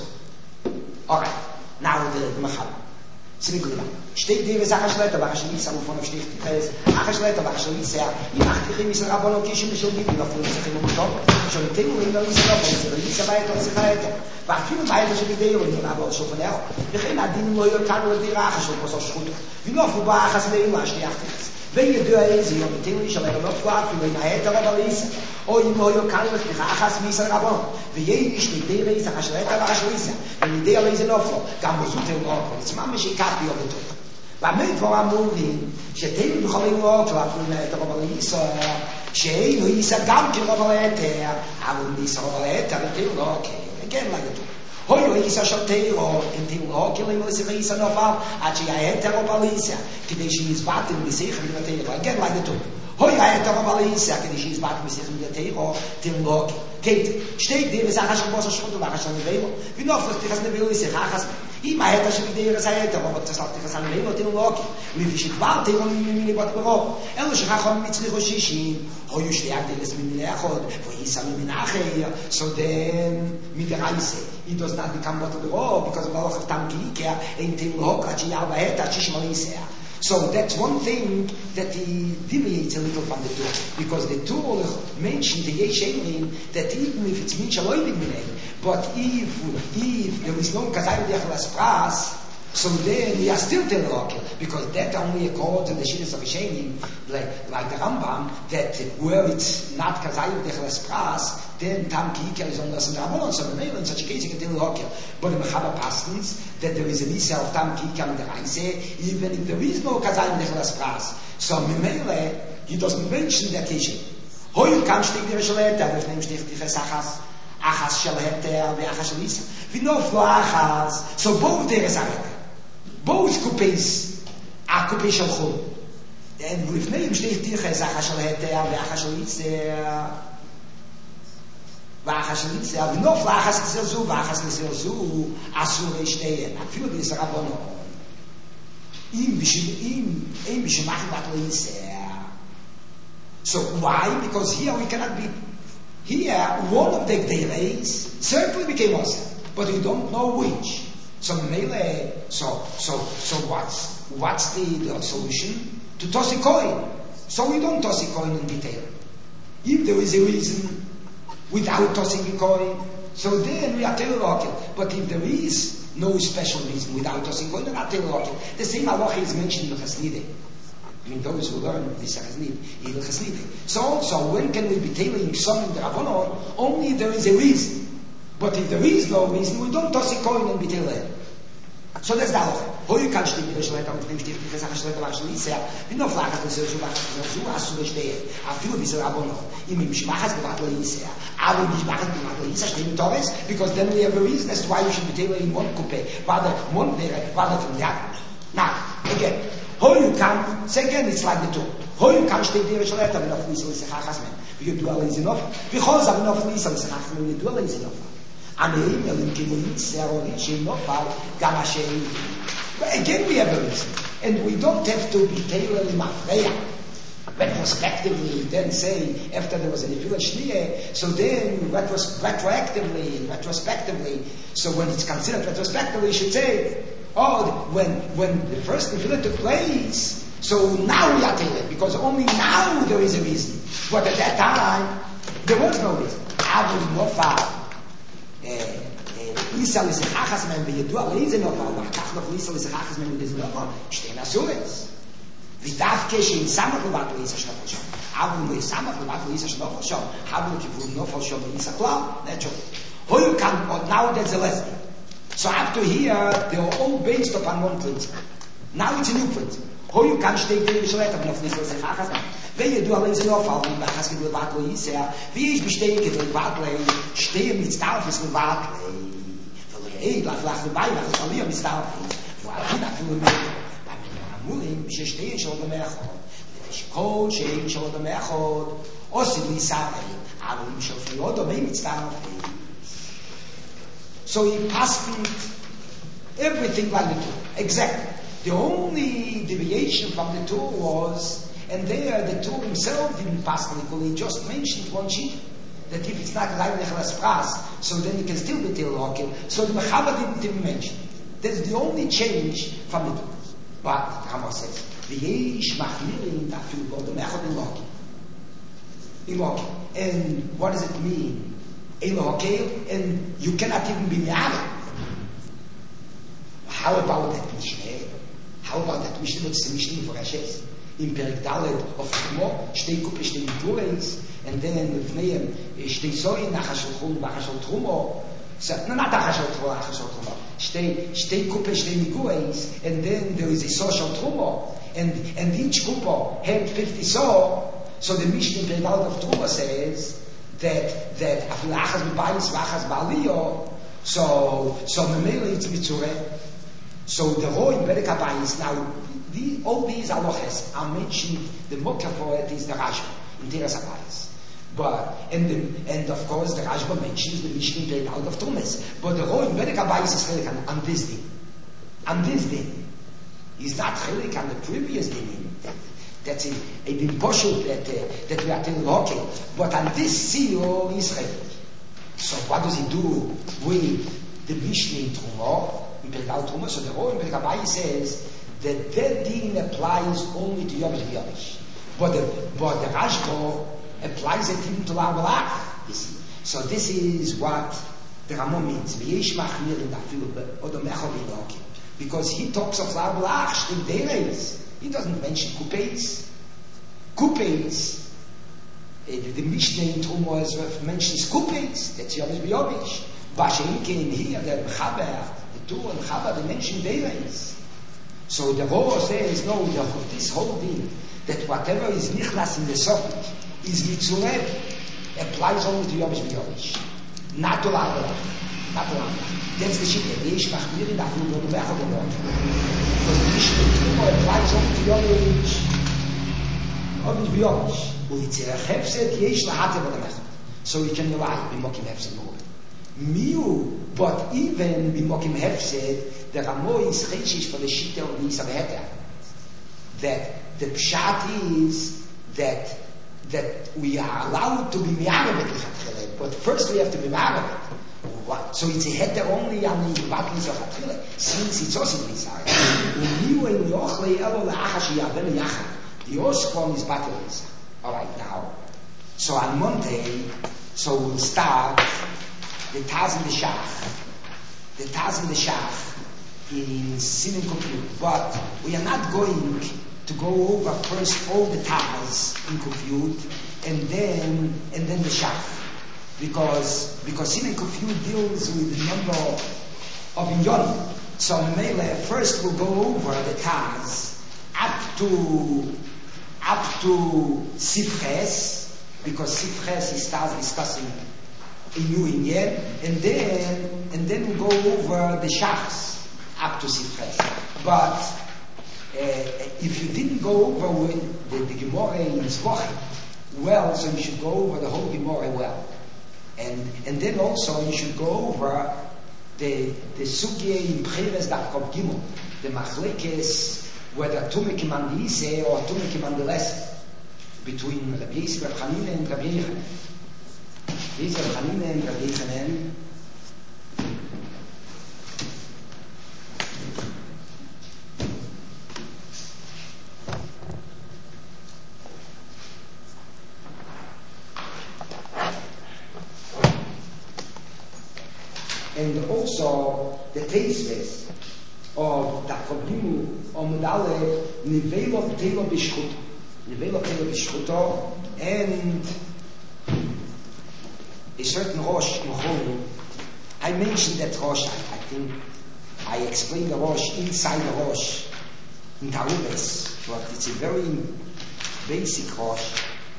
All right. Now the machal. Similar. Steht dir Sache schlechter, aber schon nicht so von steht. Ach schlechter, aber schon nicht sehr. Ich mache dir mit Rabbono Kishim schon die noch für sich im Stopp. Schon den in der Liste noch, aber ich sei weiter, ich weiter. War viel weiter schon die Idee und aber schon von der. Wir gehen nach den neue Kanal die Rache schon was so gut. Wie noch vor Bagas nehmen was die acht. Wenn ihr da ist, ihr mit dem ich aber noch war, für meine Eltern aber ist. Oh, im neue Kanal die Rache mit Rabbono. Wie ich steht der ist, ach schlechter, aber schon ist. Wenn die Idee ist noch, kann man so viel noch. Jetzt machen wir Kapi auf der באמת כבר אמורים שתהיו יכולים לראות להפריע את הרב הליסה שאינו ייסה גם כרב הליתר אבל ניסה רב הליתר תהיו לא כן לגדו הוי ייסה של תהיו תהיו לא כלים לסיכה ייסה נופל עד שיהיה רב הליסה כדי שיסבטם בשיחה ותהיו כן לגדו הוי היה רב הליסה כדי שיסבטם בשיחה ותהיו תהיו לא Kate, steht dir, was er schon was schon war schon Weber. Wie noch was das nicht will ist, Rachas. Ich mal hätte schon die Seite, aber das hat das an Weber den Lock. Wie viel warte und mir was braucht. Er schon haben mit sich Roshishin. Heu stärkt das mit mir Echod, wo ist er mit nachher, so denn mit der Reise. It does not become what the war because of all of Tamkika in the Lock at Yaba hätte ich mal ist. So that's one thing that he deviates a little from the Torah, because the Torah mentioned the Yesh Eirin that even if it's Minchaloidim Minei, but if if there is no Kazayim Dechlas Pras, so then we are still Telokil, because that only accords to the Shittas of Yeshayim, like, like the Rambam, that where it's not Kazayim Dechlas Pras, then Tam Kika is on the Rabbanon, so in such a case you can tell Lokil. But in Mechaba Pastins, that there is a Nisa of Tam Kika in the Reise, even if there is no Kazayim Dechlas Pras. So Mimele, he doesn't mention that issue. Hoy kam stig der Shaleta, der nimmt dich die Achas, Achas Shaleta, ve Achas Shalisa. We know for Achas, so both there is Achas. Both kupes are kupe Shalchol. And with name stig dich Achas Shaleta, ve Achas Shalisa. ואחש ליצה, ונוף לאחס לסרזו, ואחס לסרזו, אסור להשתיין. אפילו בישראל רבונו. אם בשביל מחל בת ליצה. So why? Because here we cannot be, here one of the delays certainly became awesome, but we don't know which. So melee, so, so, so what's, what's the, the solution? To toss a coin. So we don't toss a coin in detail. If there is a reason, without tossing a coin, so then we are telelokil. But if there is no special reason without tossing a coin, then are telelokil. The same halacha is mentioned in the Chasnide. I mean, those who learn this Chasnide, in the Chasnide. So also, when can we be tailing some in the Rabbanon? Only if there is a reason. But if there is no reason, we don't toss a coin and be tailing. So that's the halacha. How you can stick the Shaleta with them, stick the Shaleta with the Shaleta, we know flakas the Shaleta with the Shaleta, as soon as they are. I feel this Rabbanon. In Mishmachas with the Shaleta. I will be Mishmachas with the Shaleta, Shaleta Torres, because then we have a reason as to why we should be tailing in one coupe, rather one there, rather than the other. Now, again, how you can, say again, it's like the two. How you can stick the Shaleta with the Shaleta, you do a lazy enough, because I'm not Lisa, you do a lazy enough. Again, we have a reason. And we don't have to be tailored in Mafreya. Retrospectively, then say, after there was a Nefila Shliye, so then retros- retroactively, retrospectively, so when it's considered retrospectively, you should say, oh, when when the first Nefila took place, So now we are telling, because only now there is a reason. But at that time, there was no reason. Avon Nofar, Isal is a Chachas men, וידוע לאיזה נופר, ואחר כך ליסל is a Chachas men, וזה נופר, שתי נסורס. ודווקא שאין סמך לבט לאיסה שנופר שם. Avon לא סמך לבט לאיסה שנופר שם, Avon כיוון נופר שם לאיסה כלל, natural. Who can, but now there's a lesson. So up to here, they are all based upon one principle. Now it's a new principle. How you can steek in Yisrael, but not necessarily say Chachas man. Wenn ihr du allein sind aufhalten, bei Chassid mit Watley ist ja, wie ich bestehe mit Watley, stehe mit Staufes mit Watley. Hey, lach lach dabei, lach verlieren mit Staufes. Wo er nicht abfühlen will. Aber wenn ihr amulim, ich stehe schon der Mechot. Ich kohl, ich schon der Mechot. Ossi li Sarei, aber ich schon für Jodo mit Staufes. So he passed everything like the Torah. Exactly. The only deviation from the Torah was, and there the Torah himself didn't pass the he just mentioned one sheet. That if it's not like Nechelas Pras, so then it can still be Teolokim. So the Mechaber didn't even mention. That's the only change from the Torah. But Rambam says, V'yesh machmirin dafil bo the Mechad in Loki. In Loki. And what does it mean? Elohakel, and you cannot even be Me'arim. How about that Mishneh? How about that Mishneh? What's the Mishneh for Hashem? In Perek Dalet of Chmo, Shtei Kuppe, Shtei Mitureis, and then with Nehem, Shtei Zoyin, Achashel Chum, Achashel Trumo. So, no, not Achashel Trumo, Achashel Trumo. Shtei, Shtei Kuppe, Shtei Mitureis, and then there is a social Trumo, and, and each Kuppe had fifty so. So the Mishneh in Perek Dalet of Trumo says, that that after achas b'bayis v'achas b'aliyah, so so memela it's mitzureh. So the roy berek habayis. Now the, all these halachas are mentioned. The mokher for it is the Rashba in Teras Habayis. But and the, and of course the Rashba mentions the Mishnah played out of Tumas. But the roy berek habayis is chelik on, on this day. On this day, he's not chelik on the previous day. That's a, a big portion that, uh, that we are telling okay. But on this seal is ready. So what does he do with the Mishnah in Trumah, in Perek Trumah? So the Roy in Perek Habayis says that that din applies only to Yom V'Yomish. But the, but the Rashba applies it even to La'abalach, you see. So this is what the Ramon means. V'yesh machmir in dafilu odom echol v'yokim. Because he talks of La'abalach, shtim dereis. He doesn't mention Kupeitz. Kupeitz, uh, the, the Mishnah in Trumah mentions Kupeitz, that's Yomish B'Yomish. Bashenke in here, the Mechaber, the Torah and Mechaber, they mention Dereis. So the Ror says, no, the, this whole thing, that whatever is Nichlas in the Sopik, is Mitzureh, applies only to Yomish B'Yomish. Not to La'abalach. Not to La'abalach. That's the Shikha. The Yesh Machmirin, that will go to Mechad and Lord. Because the Mishnah in Trumah applies only to Yomish. Yomish B'Yomish. U'litzirach Hefset, Yesh Lahatev on the Mechad. So you can rely, B'mokim Hefset more. Miu, but even B'mokim Hefset, the Ramo is Chechish for the Shita of the Yisrael Heter. That the Pshat is that that we are allowed to be Mi'arabet L'chatchile, but first we have to be Mi'arabet. What? So it's a heter only on the Batlis of Hatchile, since it's also Nizar. U'miu en yochle elo la'achash yavel yachad. The Oskom is Batlis. Alright, now. So on Monday, so we'll start the Taz and the Shach. The Taz and the Shach in Sinim Kufyut. But we are not going to go over first all the Taz in Kufyut and then and then the Shach. Because because Sinim Kufyut deals with the number of Inyonim. So Mele first we'll go over the Taz up to up to Sifres, because Sifres he starts discussing a new Inyan, and then and then we go over the Shachs up to Sifres. But uh, if you didn't go over with the, the Gemara in Zvoch well, so you should go over the whole Gemara well, and and then also you should go over the the Sugya in Bcheres Daf Gimel, the Machlekes, whether Tumekim and the Ise or Tumekim and the Lesser, between Rabbi Yisrael, Rabbi Chanina and Rabbi Yechanan. Yisrael, Chanina and Rabbi Yechanan. and also the tasteless of the Chobimu Omudale Nivelo Telo Bishchuto. Nivelo Telo Bishchuto, and a certain Rosh in Chol. I mentioned that Rosh, I think I explained the Rosh inside the Rosh in Tarubes, but it's a very basic Rosh.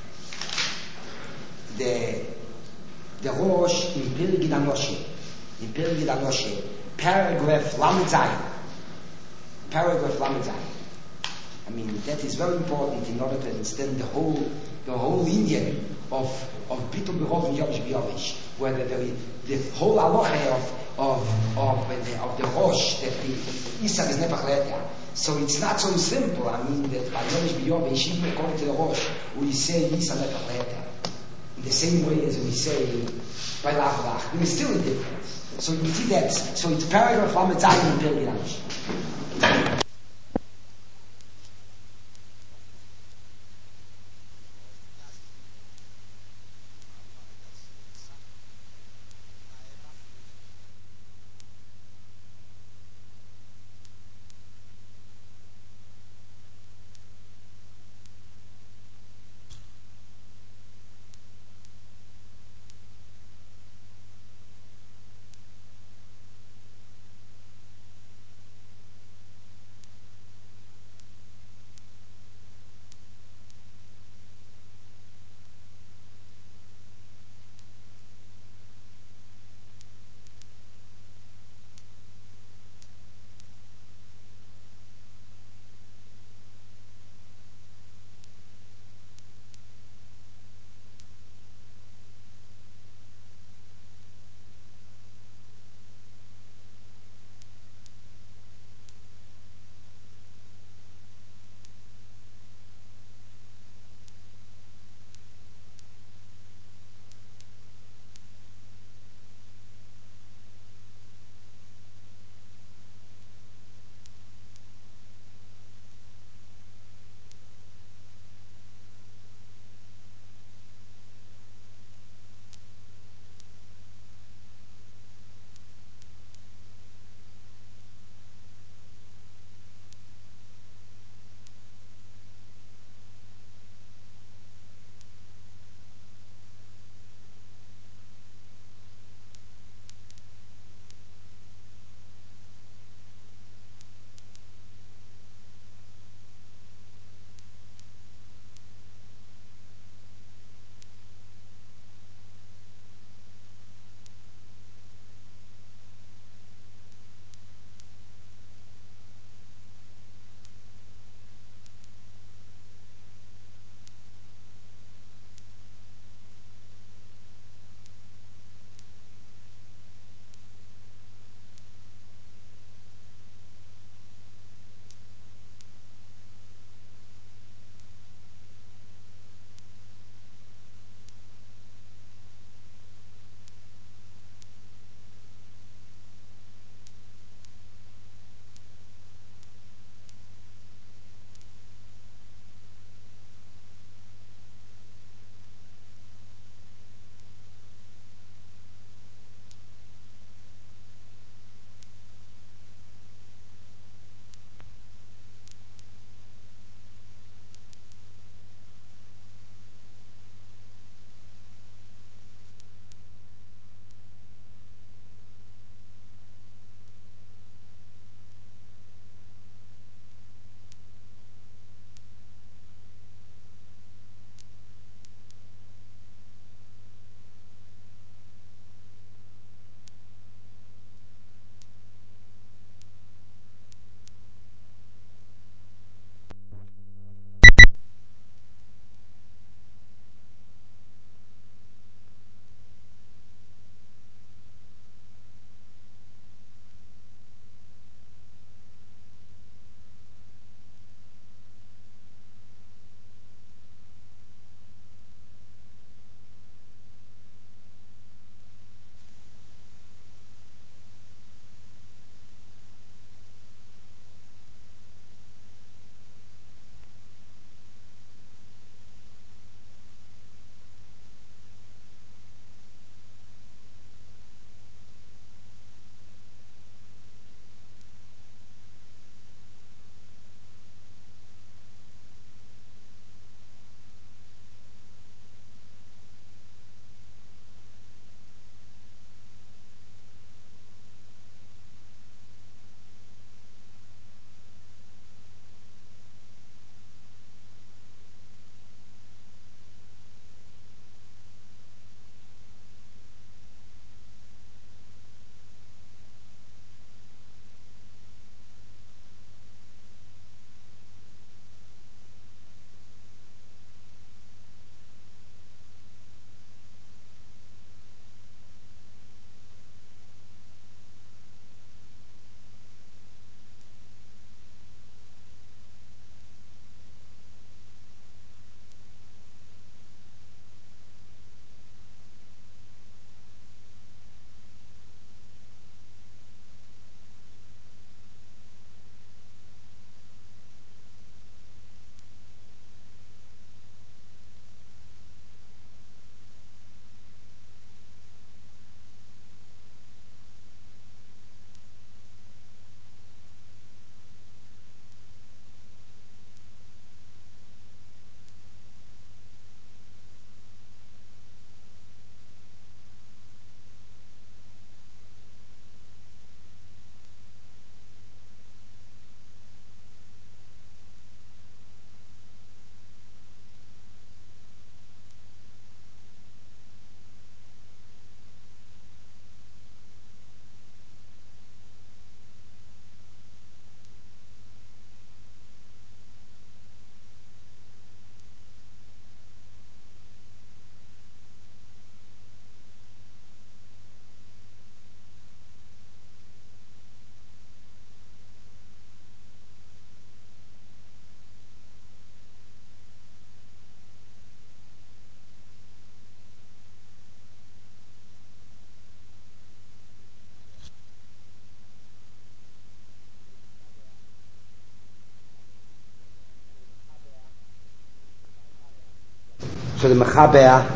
The the Rosh in Pirgid Anoshe, in Pirgid Anoshe, paragraph Lamed Zayin, paragraph Lamed Zayin. I mean, that is very important in order to understand the whole the whole Indian of of Bitul Berov and Yomish B'Yomish, where the, the, the whole halacha of of of the, of the Rosh that the Isar is never clear. So it's not so simple. I mean that by Yomish B'Yomish, even according to the Rosh, we say Isar never clear. In the same way as we say by Lavlach, there is still a difference. So you see that. So it's paragraph Lamed Zayin in Pirgid Anoshe. So the Mechaber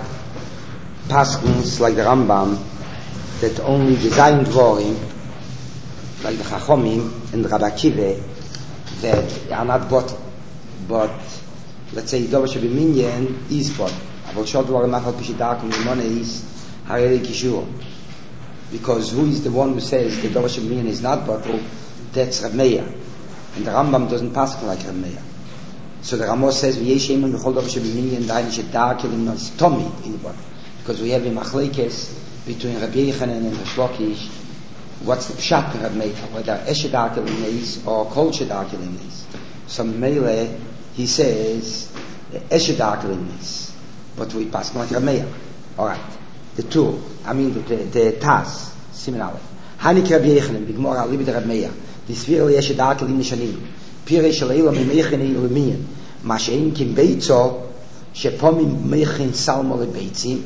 paskins like the Rambam that only designed dvorim like the Chachomim and the Rabbi Akiva that are not bottle, but let's say Dover should be minyan is bottle. Avol shod dvorim afal pishidakum limone is harei kishur. Because who is the one who says the Dover should be minyan is not bottle? That's Rav Meir, and the Rambam doesn't paskin like Rav Meir. So the Ramos says v'yesh emun v'chol Dover should be minyan dahin shedakel im nos tomi in bottle. Because we have a machlekes between Rabbi Yechanan and Rish Lakish. What's the pshat in Rabbi Meir? Whether eshe dakel is or kol shedakel is. So Mele he says eshe dakel is, but we pass like Rabbi Meir. All right, the two. I mean the the, the tas similarly. Hanik Rabbi Yechanan b'gmor alibi de Rabbi Meir. Disvir li eshe dakel im nishanim. Pirei shaleilo mimeichen ilumiyan. Mashein kim beitzo shepomim meichin salmo lebeitzim.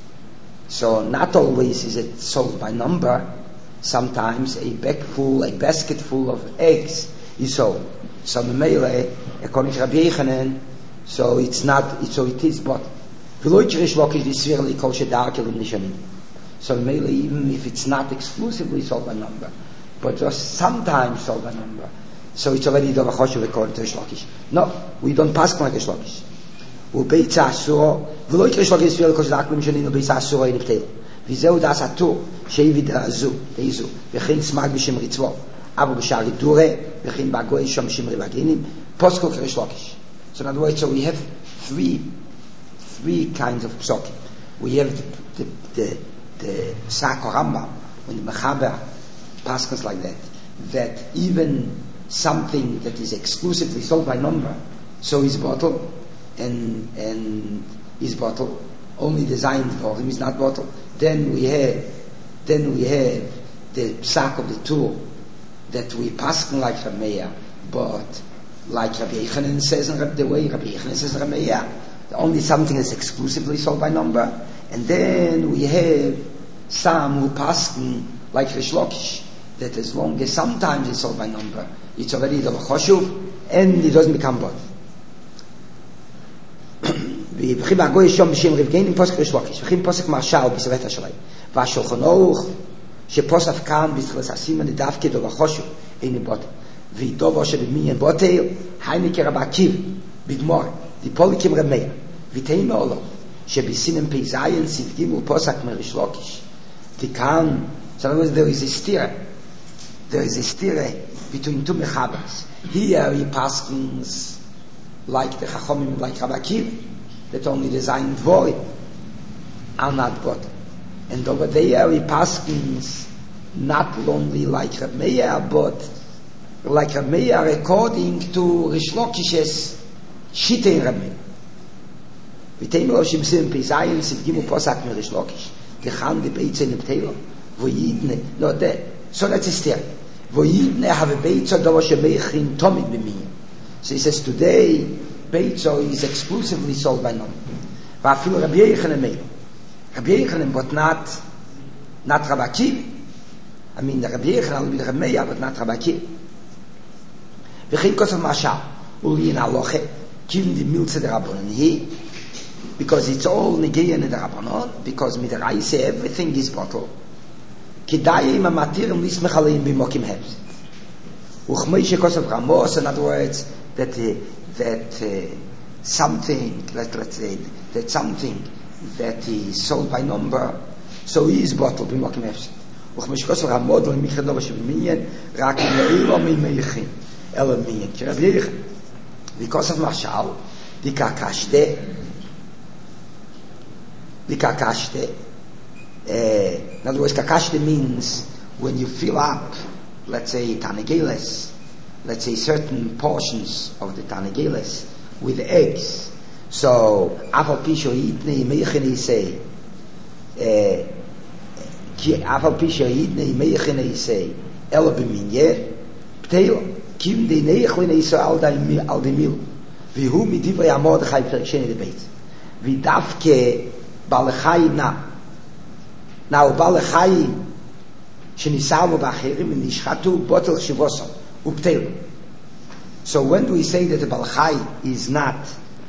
So not always is it sold by number. Sometimes a bag full, a basket full of eggs is sold. So the Meile, according to Rabbi Yechanan, so it's not, so it is, but V'loich Rish Lakish disvirli kol shedakel im nishanim. So the Meile, even if it's not exclusively sold by number, but just sometimes sold by number, so it's already Dova Choshev according to Rish Lakish. No, we don't pass like Rish Lakish. ובית האסור ולא יקרה שלא כספיר לכל שדק במשנים ובית האסור אין פתאל וזהו דעס הטור שהיביד רזו תאיזו וכין סמג בשם רצוו אבל בשער דורה וכין בהגוי שם שמרי והגינים פוסקו כריש לוקיש. So in other words, so we have three three kinds of psokim. We have the the, the, the Sako Rambam when the Mechaber paskins like that, that even something that is exclusively sold by number, so is bottle and and is bottle only designed for him is not bottle. Then we have then we have the sack of the tool that we pass like Rabbi Meir, but like Rabbi Yechanan says in the way Rabbi Yechanan says Rabbi Meir, only something that's exclusively sold by number. And then we have some who pass like Rish Lakish, that as long as sometimes it's sold by number, it's already the choshuv and it doesn't become bottle. וכי בהגוי יש יום בשם רבגין עם פוסק ריש לוקיש וכי פוסק מרשל בסבט השלם והשולחן אורך שפוסף כאן בתחילת הסימן דווקא דובר חושו איני בוטל ודובר שבמיין בוטל הייני כרב עקיבא בגמור דיפוליקים רב מאיר ותהינו לו שבסימן פ"ז ספגים ופוסק מריש לוקיש וכאן so there is a stira there is a stira between two mechabers. Here he paskins like the Chachomim, like Rabbi Akiva, that only designed void are not bottle. And over there he paskins not only like Rabbi Meir, but like Rabbi Meir according to Rish Lakish's Shita in Rabbi Meir. V'teinu lo shimsim p'zayin sivgimu posak mi Rish Lakish gechan debeitze in Ptelo v'yidne no that so that's a step v'yidne have a beitze dovo shemeichin tomid b'miyim. So he says today beitzo is exclusively sold by number. V'afilu Rabbi Yechanan made Rabbi Yechanan, but not not Rabbi Akiva. I mean the Rabbi Yechanan will be the Rabbi Meir, but not Rabbi Akiva. V'chein kosav mashal uliyin aloche kim di miltze de Rabbanon he, because it's all negeyan in the Rabbanon, because midaraise everything is bottle. Kidayim amatirim lismech aleim b'mokim hebs. Uchmeish kosav Ramos, in other words, that uh, that uh, something, let, let's say, that something that is sold by number, so he is bottled b'mokim hefsed. Uchmeish kosav Ramos lo michad lo b'shem minyan rak le'ilo mimeichin elo minyan ki Rabbi Yechanan because of Mashal the kakashte the kakashte uh, in other words kakashte means when you fill up, let's say tanegeles, let's say certain portions of the tanegeles with eggs. So afal pisho yitnei meichene say ki afal pisho yitnei meichene say elo b'minyer pteil kim de neichlene so al da al de mil vi hu mit divrei Mordechai perek sheni de beit vi davke balachai na now balachai shenisamu b'achirim nishchatu botel chshivosam upteil. So when do we say that the balachai is not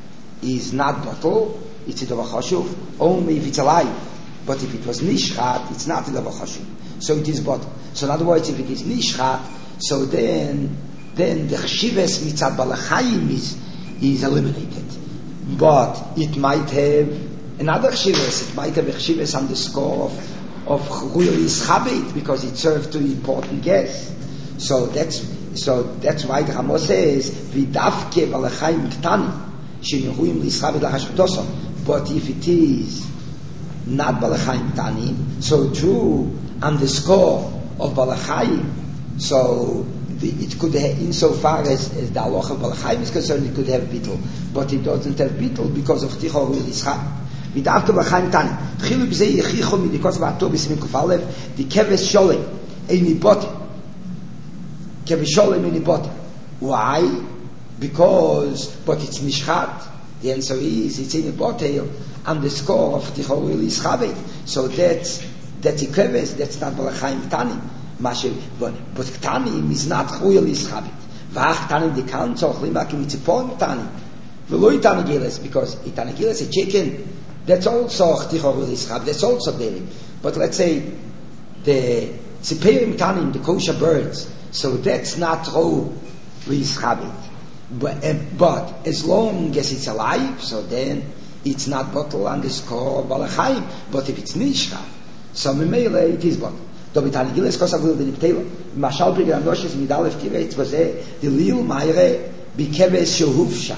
is not bottle, it's a davar chashuv, only if it's alive. But if it was nishchat, it's not a davar chashuv. So it is bottle. So in other words, if it is nishchat, so then, then the chshivas mitzad balachayim is, is eliminated. But it might have another chshivas, it might have a chshivas on the score of of Chuyel Yischabit, because it served to important guests. So that's so that's why the Ramos says Vidavke Balachayim Ktani Shenuhuyim Yischabit Lahashkutosam. But if it is not Balachayim Ktani, so true on the score of Balachayim, so the, it could have, insofar as, as the halach of Balachayim is concerned, it could have bittul, but it doesn't have bittul because of Tichor Chuyel Yischabit. מדווקא בחיים תני חילו בזה יחיחו מדיקוס ועתו בסימן כפלב די כבש שולם איני בוטה כבש שולם איני בוטה why? Because but it's nishchat. The answer is it's in a bottle on the score of Tichor Yischabit, so that's that's a kebes, that's not Balachayim Tani Mashe, but but Tani is not Chuyel Yischabit v'ach Tani di kan tzorch limakim mitzipon Tani v'lo Tani Giles, because Tani Giles a chicken. That's also Tichor Yischabit. That's also daily. But let's say the Tziperim Tanim, the kosher birds, so that's not Ro Yischabit. But, uh, but as long as it's alive, so then it's not bottle on the score of Balachayim. But if it's Nishcha, so Memele it is bottle. Dobit Anigiles Kosavil the Niptela. Mashal Brigam Noshes Midalef Kiret was the Lil Meire Bikeves Shehuvshat.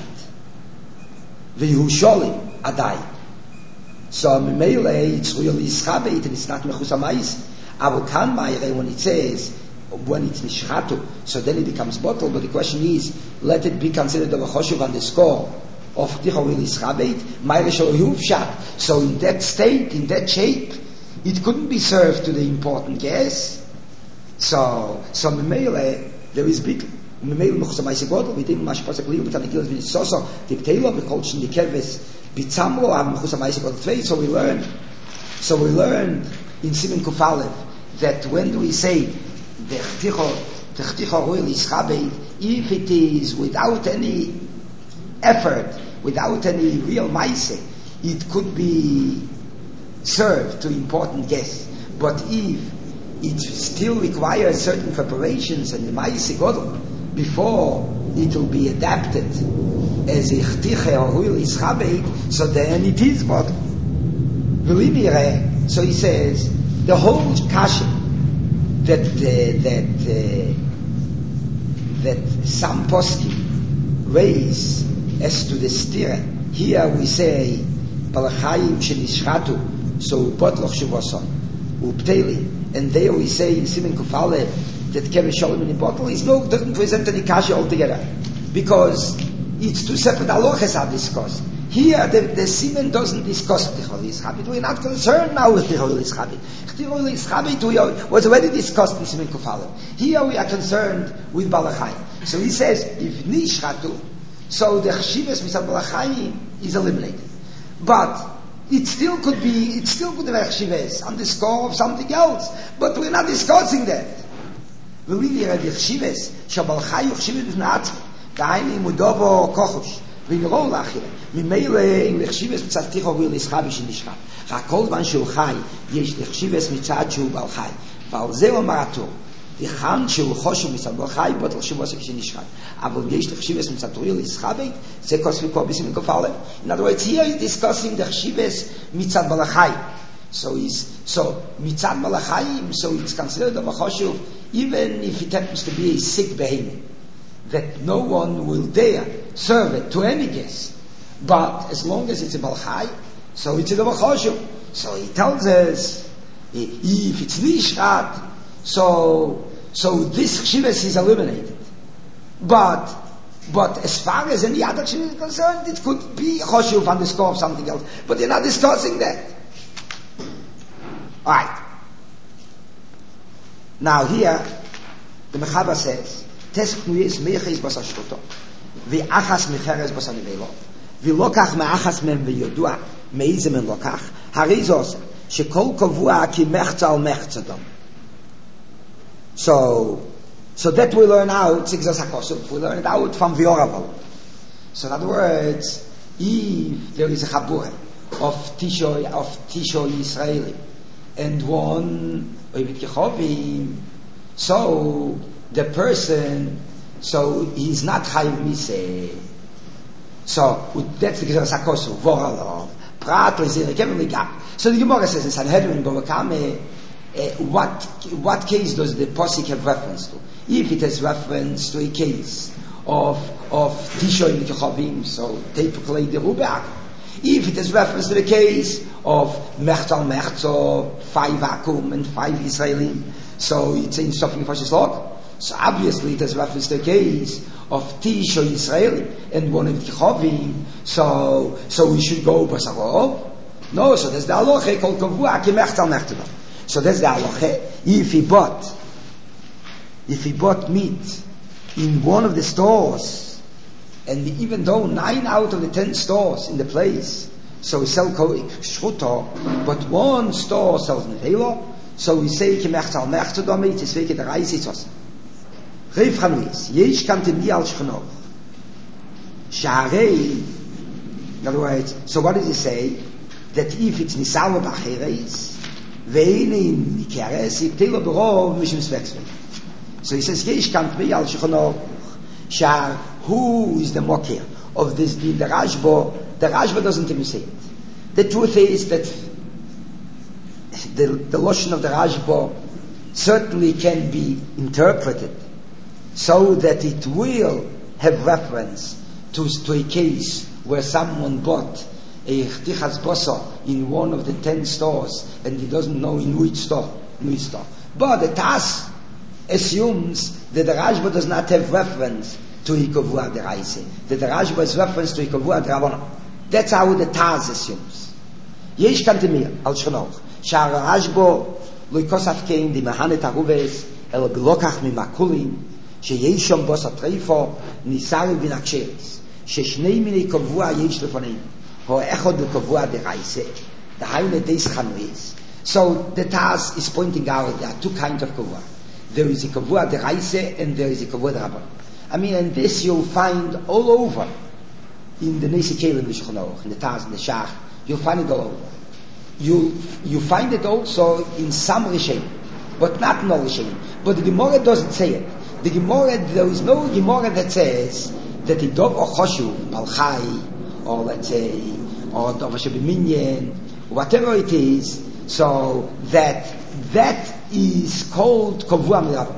Vehusholim Adai. So Memele it's Chuyel Yischabit and it's not Mechus HaMais. Avol Kan Meire, when it says when it's nishchatu, so then it becomes bottle. But the question is, let it be considered a choshuv on the score of Tichor Yischabit, Meire Shel Yuvshat. So in that state, in that shape, it couldn't be served to the important guest. So, so Memele, there is big Memele Mechus HaMais Godel, we didn't much possibly with an Agilas V'Nisoso, Diptela, Mecholchen, the Keves, Bitzamro, Am Mechus HaMais Godel. So we learned, so we learned in Simen Kufalev that when we say the Tichor Yischabit, if it is without any effort, without any real maise, it could be served to important guests. But if it still requires certain preparations and the maise godel before it will be adapted as a Tichor Yischabit, so then it is bottle. So he says the whole kasha that uh, that uh, that some poskim raise as to the stira. Here we say balachayim shenishchatu, so potloch shuvason upteli, and there we say in Simen Kufale that kevesh shalom in a bottle is no doesn't present any kasha altogether, because it's two separate halachas are discussed. Here, the, the Simen doesn't discuss Tichor Yischabit. We're not concerned now with Tichor Yischabit. Tichor Yischabit was already discussed in Simen Kufalem. Here we are concerned with Balachayim. So he says, if Nishchatu, so the Chshivas Misal Balachayim is eliminated. But it still could be, it still could have Chshivas on the score of something else. But we're not discussing that. We really have the Chshivas, Shabalachayim Chshivas is not, Daini Mudovo Kochush. ונראו לאחר, ממילא אם לחשיבס מצד תיכור ולשחבי שנשחב. רק כל זמן שהוא חי, יש לחשיבס מצד שהוא בעל חי. ועל זה אומר התור, לכאן שהוא חושב מצד בעל חי, בוט לחשיבוס כשנשחב. אבל יש לחשיבס מצד תורי לשחבי, זה כוספי פה בסימן כפלם. In other words, here he's discussing the לחשיבס מצד בעל חי. So he's, so מצד בעל חיים, so it's considered a חושב, even if it happens to be a sick behemoth, that no one will dare serve it to any guest. But as long as it's a balchai, so it's a balchoshu. So he tells us, if it's nishrat, so so this chshivas is eliminated. But but as far as any other chshivas is concerned, it could be choshu on the score of something else. But they're not discussing that. All right. Now here, the Mechaber says, Tesk nuyes meiches bas ashtoto, ve'achas mecheres bas anivelo, ve'lokach me'achas mem ve'yodua, me'ize men lokach, harizos, shekol kovua ki mechza al mechzadam. So, so that we learn out, zigzas hakosuf, we learn it out from V'yoraval. So in other words, if there is a chabura of Tisho, of Tisho Israeli, and one Oivit Kechovim, so the person, so he's not Chayiv Miseh. So that's the Gezeres HaKosov, Voralov, Prat Lezir, Kevin Ligap. So the Gemara says in Sanhedrin, Bavakame, uh, what what case does the Posik have reference to? If it has reference to a case of of Tisho Kechovim, so typically the Rubeach. If it has reference to the case of Mechtal Mechzo, five Akum and five Israelim, so it's in something for his log. So obviously it has reference to the case of Tisho Israeli and one of Kechovim. So so we should go Basarov. No, so there's the halacha called Kavua Ki Mechtal Mechzo. So that's the halacha. If he bought, if he bought meat in one of the stores, and even though nine out of the ten stores in the place, so we sell shchuto, but one store sells nevelo, so we say ki mechtal mechto domi, it is veke the reis itzos. Reif chanuis, yesh kam temi al shchanov. Shaharei, in other words, so what does he say? That if it's nisalo b'acheres, ve'ene in nikeres, yiktelo berov mishim svekzvei. So he says, yesh kam temi al shchanov, Shar, who is the mokir of this deal? The Rashba, the Rashba doesn't even say it. The truth is that the, the Lashon of the Rashba certainly can be interpreted so that it will have reference to, to a case where someone bought a chtichas bosa in one of the ten stores and he doesn't know in which store, in which store. But the Tas assumes that the Rashba does not have reference to Ikavua de Raise. That the Rashba has reference to Ikavua de Ravona. That's how the Taz assumes. Yesh kantemir, al shonov. Shar Rashba loikosaf kein di mahanet aruves el bilokach mimakulim sheyeshom bos atreifo nisari v'naksheres sheshnei mini Ikavua yesh lefonim ho echod Ikavua de Raise. The Haile Deis Chanuis. So the Taz is pointing out there are two kinds of Kavua. There is a Kavua de Raise and there is a Kavua de Rabban. I mean, and this you'll find all over in the Nesi Kelim, in the Shulchan Aruch, in the Taz, in the Shach. You'll find it all over. You you find it also in some Rishonim, but not in all Rishonim. But the Gemara doesn't say it. The Gemara, there is no Gemara that says that the Dov or Choshu, Balchai, or let's say, or Dov Hashem whatever it is, so that that is called Kavua Mirabon.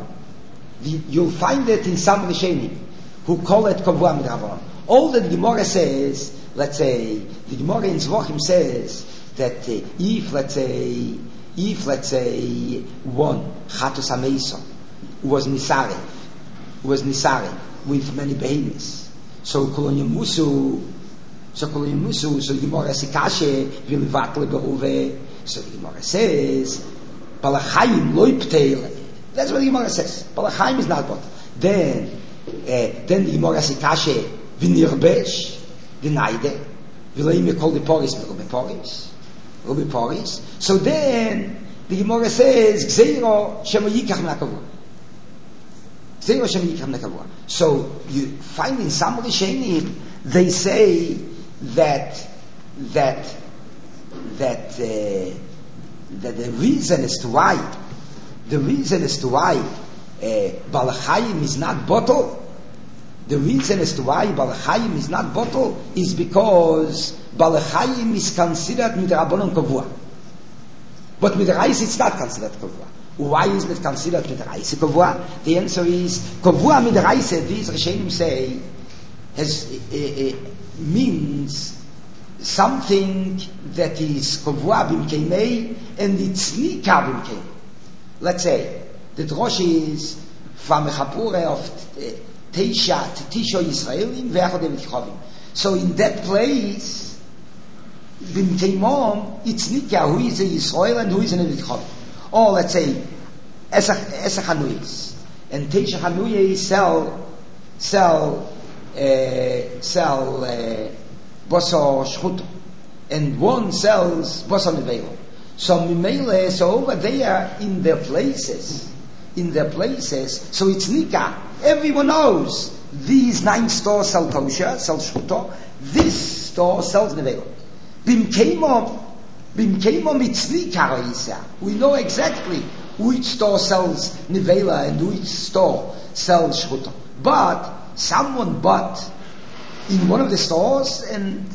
You'll find it in some Rishonim who call it Kavua Mirabon. All that the Gemara says, let's say, the Gemara in Zvachim says that uh, if, let's say, if, let's say, one Chatos HaMeisa was Nisari, was Nisari with many behemoths, so Kolonyam Musu, so Kolonyam Musu, so the Gemara Sikashe will vatle beruve. So the Gemara says, Balachayim loipteil. That's what the Gemara says. Balachayim is not bought. Then, uh, then the Gemara says, Kashe v'nirbesh v'naide v'leim yekol the poris v'rubi poris rubi poris. So then the Gemara says, Gzeiro shema yikach m'akavua. Gzeiro shema yikach m'akavua. So you find in some Rishonim they say that that that uh, that the reason as to why the reason as to why uh, Balachayim is not bottled, the reason as to why Balachayim is not bottled is because Balachayim is considered midrabanon kavua, but midrais it's not considered kavua. Why is it considered midrais kavua? The answer is kavua midrais. These Rishonim say has uh, uh, means something that is kavua b'mkeimei and it's nika b'mkeimei. Let's say the drosh is from a chapure of Teisha Tisho Yisraelim ve'achod Kechovim. So in that place, b'mkeimom it's nika who is a Yisrael and who is an Kechovim. Or let's say Esach Hanuyis and Teisha Hanuyis sell sell uh, sell. Uh, Boso Shchuto, and one sells Boso Nevelo. So Mimele, so over there in their places, in their places, so it's Nika. Everyone knows these nine stores sell kosher, sell Shchuto. This store sells nevela. Bim kemo, bim kemo mitznika roisa. We know exactly which store sells nevela and which store sells shruta. But someone bought in one of the stores and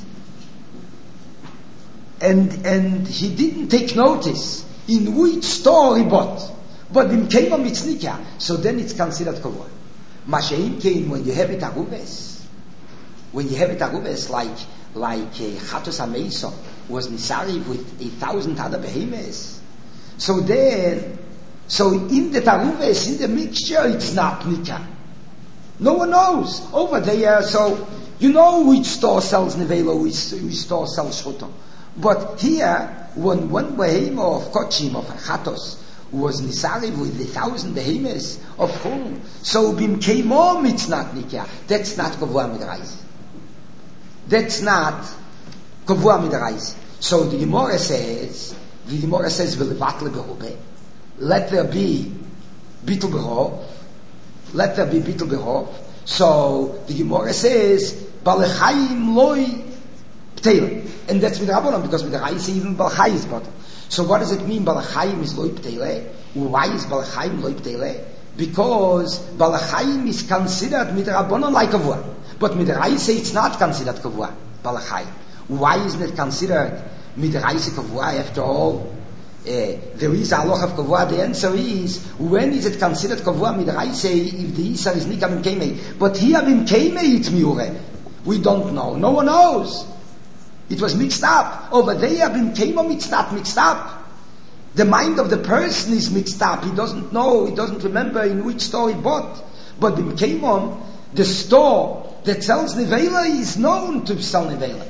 and and he didn't take notice in which store he bought. But bim kemo mitznika, so then it's considered kavua. Mashein came when you have it arubes. When you have it arubes like like uh, Chatos HaMeisa was nisari with a thousand other behemoths. So then, so in the tarubes, in the mixture, it's not nika. No one knows over there. So you know which store sells nevela, which, which store sells shruta. But here, when one behemoth of kochim of Chatos was nisari with a thousand behemoths of chum, so bim keimom it's not nika. That's not kavua midrais. That's not kavua midrais. So the Gemara says, the Gemara says, "V'levatle berube." Let there be bitul berov. Let there be bitul berov. So the Gemara says, "Balechayim loy pteil," and that's with Rabbanon because with the Rais even balchai is bottom. So what does it mean? Balachayim is loy pteile. Why is balachayim loy pteile? Because balachayim is considered mit Rabbanon like kavua, but mit Rais it's not considered kavua. Balachayim. Why isn't it considered mit Rais kavua? After all, uh, there is a halacha of kavua. The answer is, when is it considered kavua mit Rais if the Isar is nikam in keimei? But here in keimei it's miure. We don't know. No one knows. It was mixed up. Over there, bin keimom, it's not mixed up. The mind of the person is mixed up. He doesn't know, he doesn't remember in which store he bought. But bin keimom, the store that sells nevela is known to sell nevela.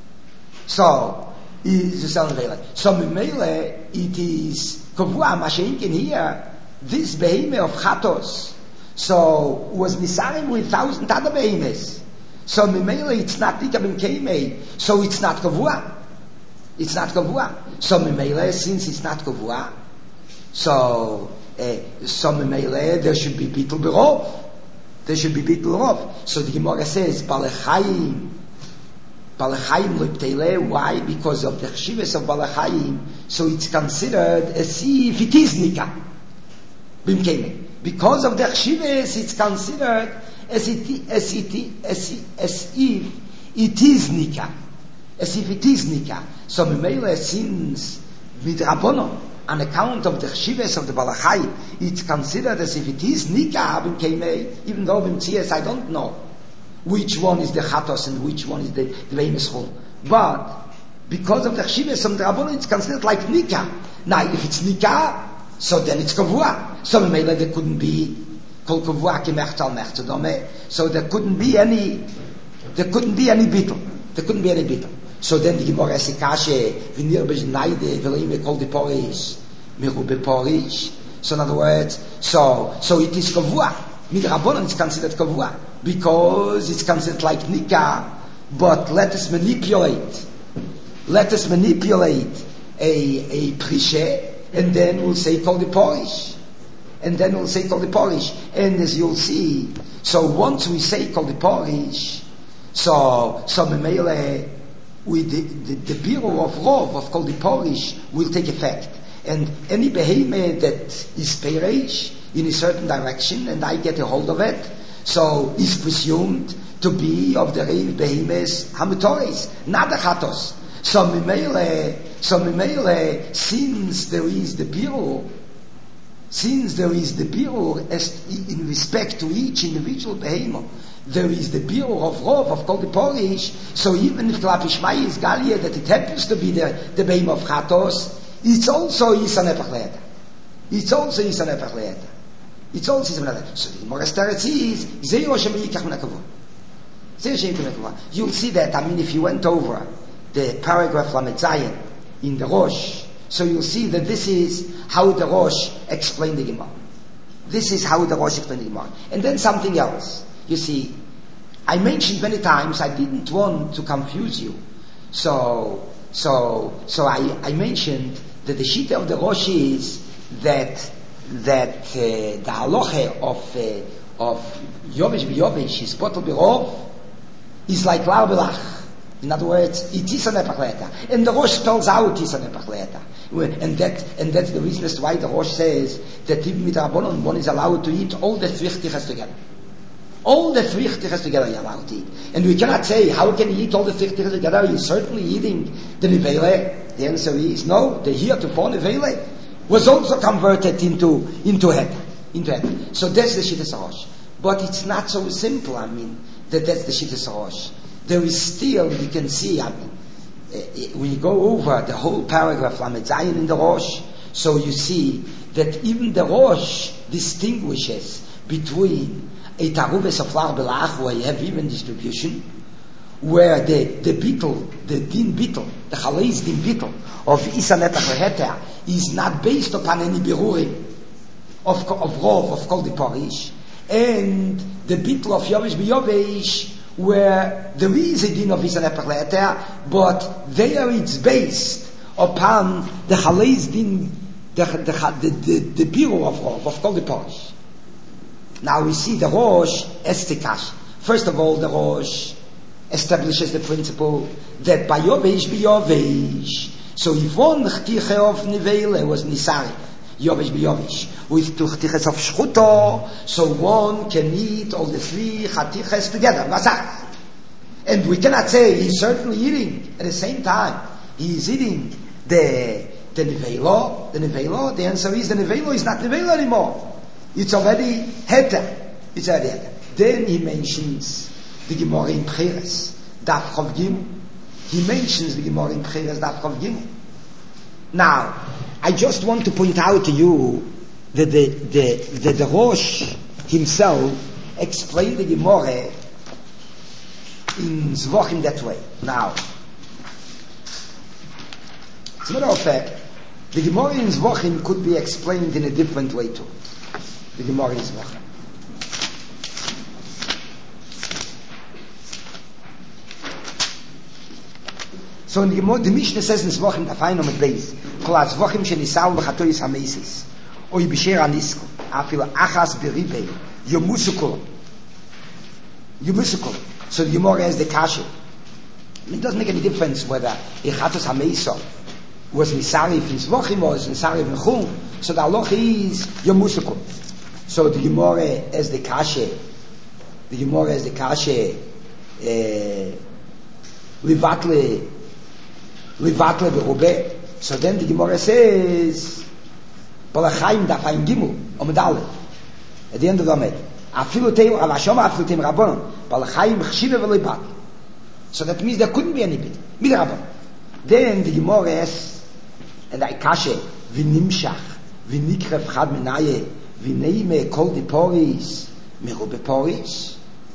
So, is to sell nevela. So, memele, it is kavua, mashenkin here, this behemoth of Chatos, so, was nisarim with thousand other behemoths. So Mimele, it's not Nika Ben Keimei, so it's not Kavua. It's not Kavua. So Mimele, since it's not Kavua, so uh, so Mimele, there should be Bitul Berov. There should be Bitul Berov. So the Gemara says, Balechayim, Balechayim Leptele. Why? Because of the Chshivas of Balechayim, so it's considered as if it is Nika Ben Keimei. Because of the Chshivas, it's considered as it as it as it, as if it is nika, as if it is nika. So Memele, since with Rabbanon, on account of the chshivas of the balachai, it's considered as if it is nika ben keimei. Even though in Tzias I don't know which one is the chatos and which one is the the veimeschol, but because of the chshivas of the Rabbanon, it's considered like nika. Now, if it's nika, so then it's kavua. So Memele, there couldn't be. So there couldn't be any, there couldn't be any bittul. There couldn't be any bittul. So then the Gemara says, "Kashe v'nir b'jnaide v'leime kol deporish miru beporish." So in other words, so so it is kavua. Mid Rabbanon it's considered kavua because it's considered like nika. But let us manipulate, let us manipulate a a prishe, and then we'll say kol deporish. And then we'll say kol the polish. And as you'll see, so once we say kol the polish, so so memele with the the, the bureau of rov of kol the polish will take effect. And any behemoth that is pereish in a certain direction, and I get a hold of it, so is presumed to be of the real behemoths hamatoris, not the chatos. So memele, so memele, since there is the bureau. Since there is the birur as in respect to each individual behemoth, there is the birur of rov of kol the polish. So even if Klapishmai is galia that it happens to be the the behemoth of Chatos, it's also isan epachleta. It's also isan epachleta. It's also isan epachleta. So the Gemara starts is zero shemiyikach min hakavua. Zero shemiyikach min hakavua. You'll see that. I mean, if you went over the paragraph Lamed Zayin in the Rosh. So you'll see that this is how the Rosh explained the Gemara. This is how the Rosh explained the Gemara. And then something else. You see, I mentioned many times I didn't want to confuse you. So, so, so I, I mentioned that the shita of the Rosh is that that uh, the halacha of uh, of Yovesh b'Yovesh is bottle b'rov is like lar b'lach. In other words, it is an epachleta. And the Rosh spells out it is an epachleta. And that, and that's the reason as to why the Rosh says that even with Rabbanon, one is allowed to eat all the three chtichas together. All the three chtichas together you're allowed to eat. And we cannot say, how can you eat all the three chtichas together? You're certainly eating the Nivele. The answer is, no, the here to four Nivele was also converted into, into head. Into head. So that's the Shittas Rosh. But it's not so simple, I mean, that that's the Shittas Rosh. There is still, you can see, I mean, uh, when you go over the whole paragraph, Lamed Zayin in the Rosh, so you see that even the Rosh distinguishes between a Taruves of Lar Belach, where you have even distribution, where the, the beetle, the din beetle, the Chaleis din beetle of Isanet Acheheter is not based upon any Berurim of, of Rov, of Kol Diporish, and the beetle of Yovesh B'Yovesh, where there is a din of Isanet Acheheter, but there it's based upon the Chaleis din, the, the, the, the, the Biru of Rov, of Kol Diporish. Now we see the Rosh Estikash. First of all, the Rosh establishes the principle that by Yovesh B'Yovesh, so if one chtiche of Nivele was Nisari, Yovesh B'Yovesh, with two chtiches of Shchuto, so one can eat all the three chtiches together, Masach. And we cannot say he's certainly eating at the same time. He is eating the the Nivelo, the Nivelo, the answer is the Nivelo is not Nivelo anymore. It's already Heter. It's already Heter. Then he mentions the Gemara in Pcheres, Daf Chav Gimel. He mentions the Gemara in Pcheres, Daf Chav Gimel. Now, I just want to point out to you that the, the, the, the Rosh himself explained the Gemara in Zvachim that way. Now, as a matter of fact, the Gemara in Zvachim could be explained in a different way too. The Gemara in Zvachim. So in the Gemara, the Mishnah says in Zvachim, the final with base, Kol Zvachim shenisal v'chatoyis hamesis, oy b'sher anisko, afil achas beribei, yomusukol, yomusukol. So the Gemara has the kasha. It doesn't make any difference whether Echatos HaMeisa was Nisari in Zvachim or was Nisari in Chum. So the halacha is Yomusukul. So the Gemara has the kasha. The Gemara has the kasha. Livatle, Livatle beRubeh. So then the Gemara says, Balachayim Dafayim Gimel Omedale. At the end of the Omed. Afilu teim Avashoma afilu teim Rabbanon. Balachayim Chshive v'Libat. So that means there couldn't be any bit. Mid Rabbanon. Then the Gemara has, and I kashe v'nimshach v'nikrev chad menaye v'neime kol diporis merube poris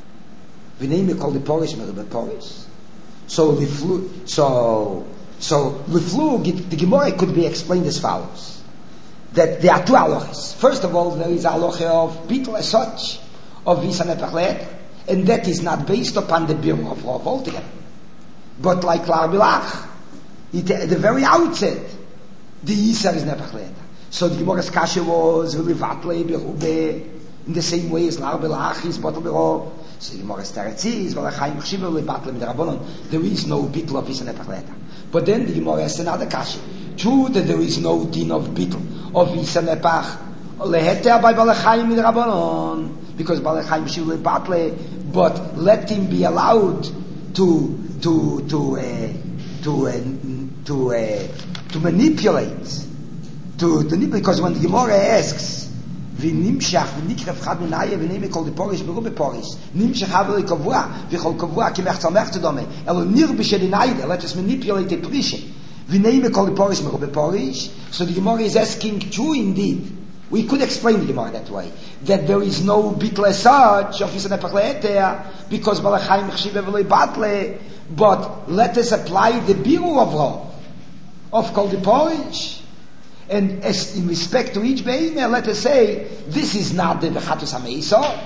v'neime kol diporis merube poris. So the flu, so so the flu, the Gemara could be explained as follows: that there are two halachas. First of all, there is a halacha of bittul as such of visan epachlet, and that is not based upon the biur of Rov altogether, but like Lar Bilach. It, at the very outset, the Yisar is nepachleta. So the Gemara's kasha was Levatle beRubeh in the same way as Lar Belach is Batel beRov. So the Gemara's teretz is Balachayim Chshiva Levatle midrabanon. There is no bittul of Yisar nepachleta. But then the Gemara has another kasha. True that there is no din of bittul of Yisar nepach leheter by Balachayim midrabanon because Balachayim Chshiva Levatle. But let him be allowed to to to. Uh, to uh, to uh, to manipulate to, to because when the Gemara asks v'nimshach v'nikrev chad menaye v'neime kol diporish berube poris nimshach haveli kavua v'chol kavua kimech tzamech tzedome elo nir b'shelinayde let us manipulate the prishin v'neime kol diporish berube poris. So the Gemara is asking true indeed. We could explain the Gemara that way, that there is no bitl as such of Yisra Nepachleter because Balachayim Chshive v'loi batle. But let us apply the biru of Rov, of Kol Diporish. And as in respect to each be'imeh, let us say, this is not the Chatus HaMeisa.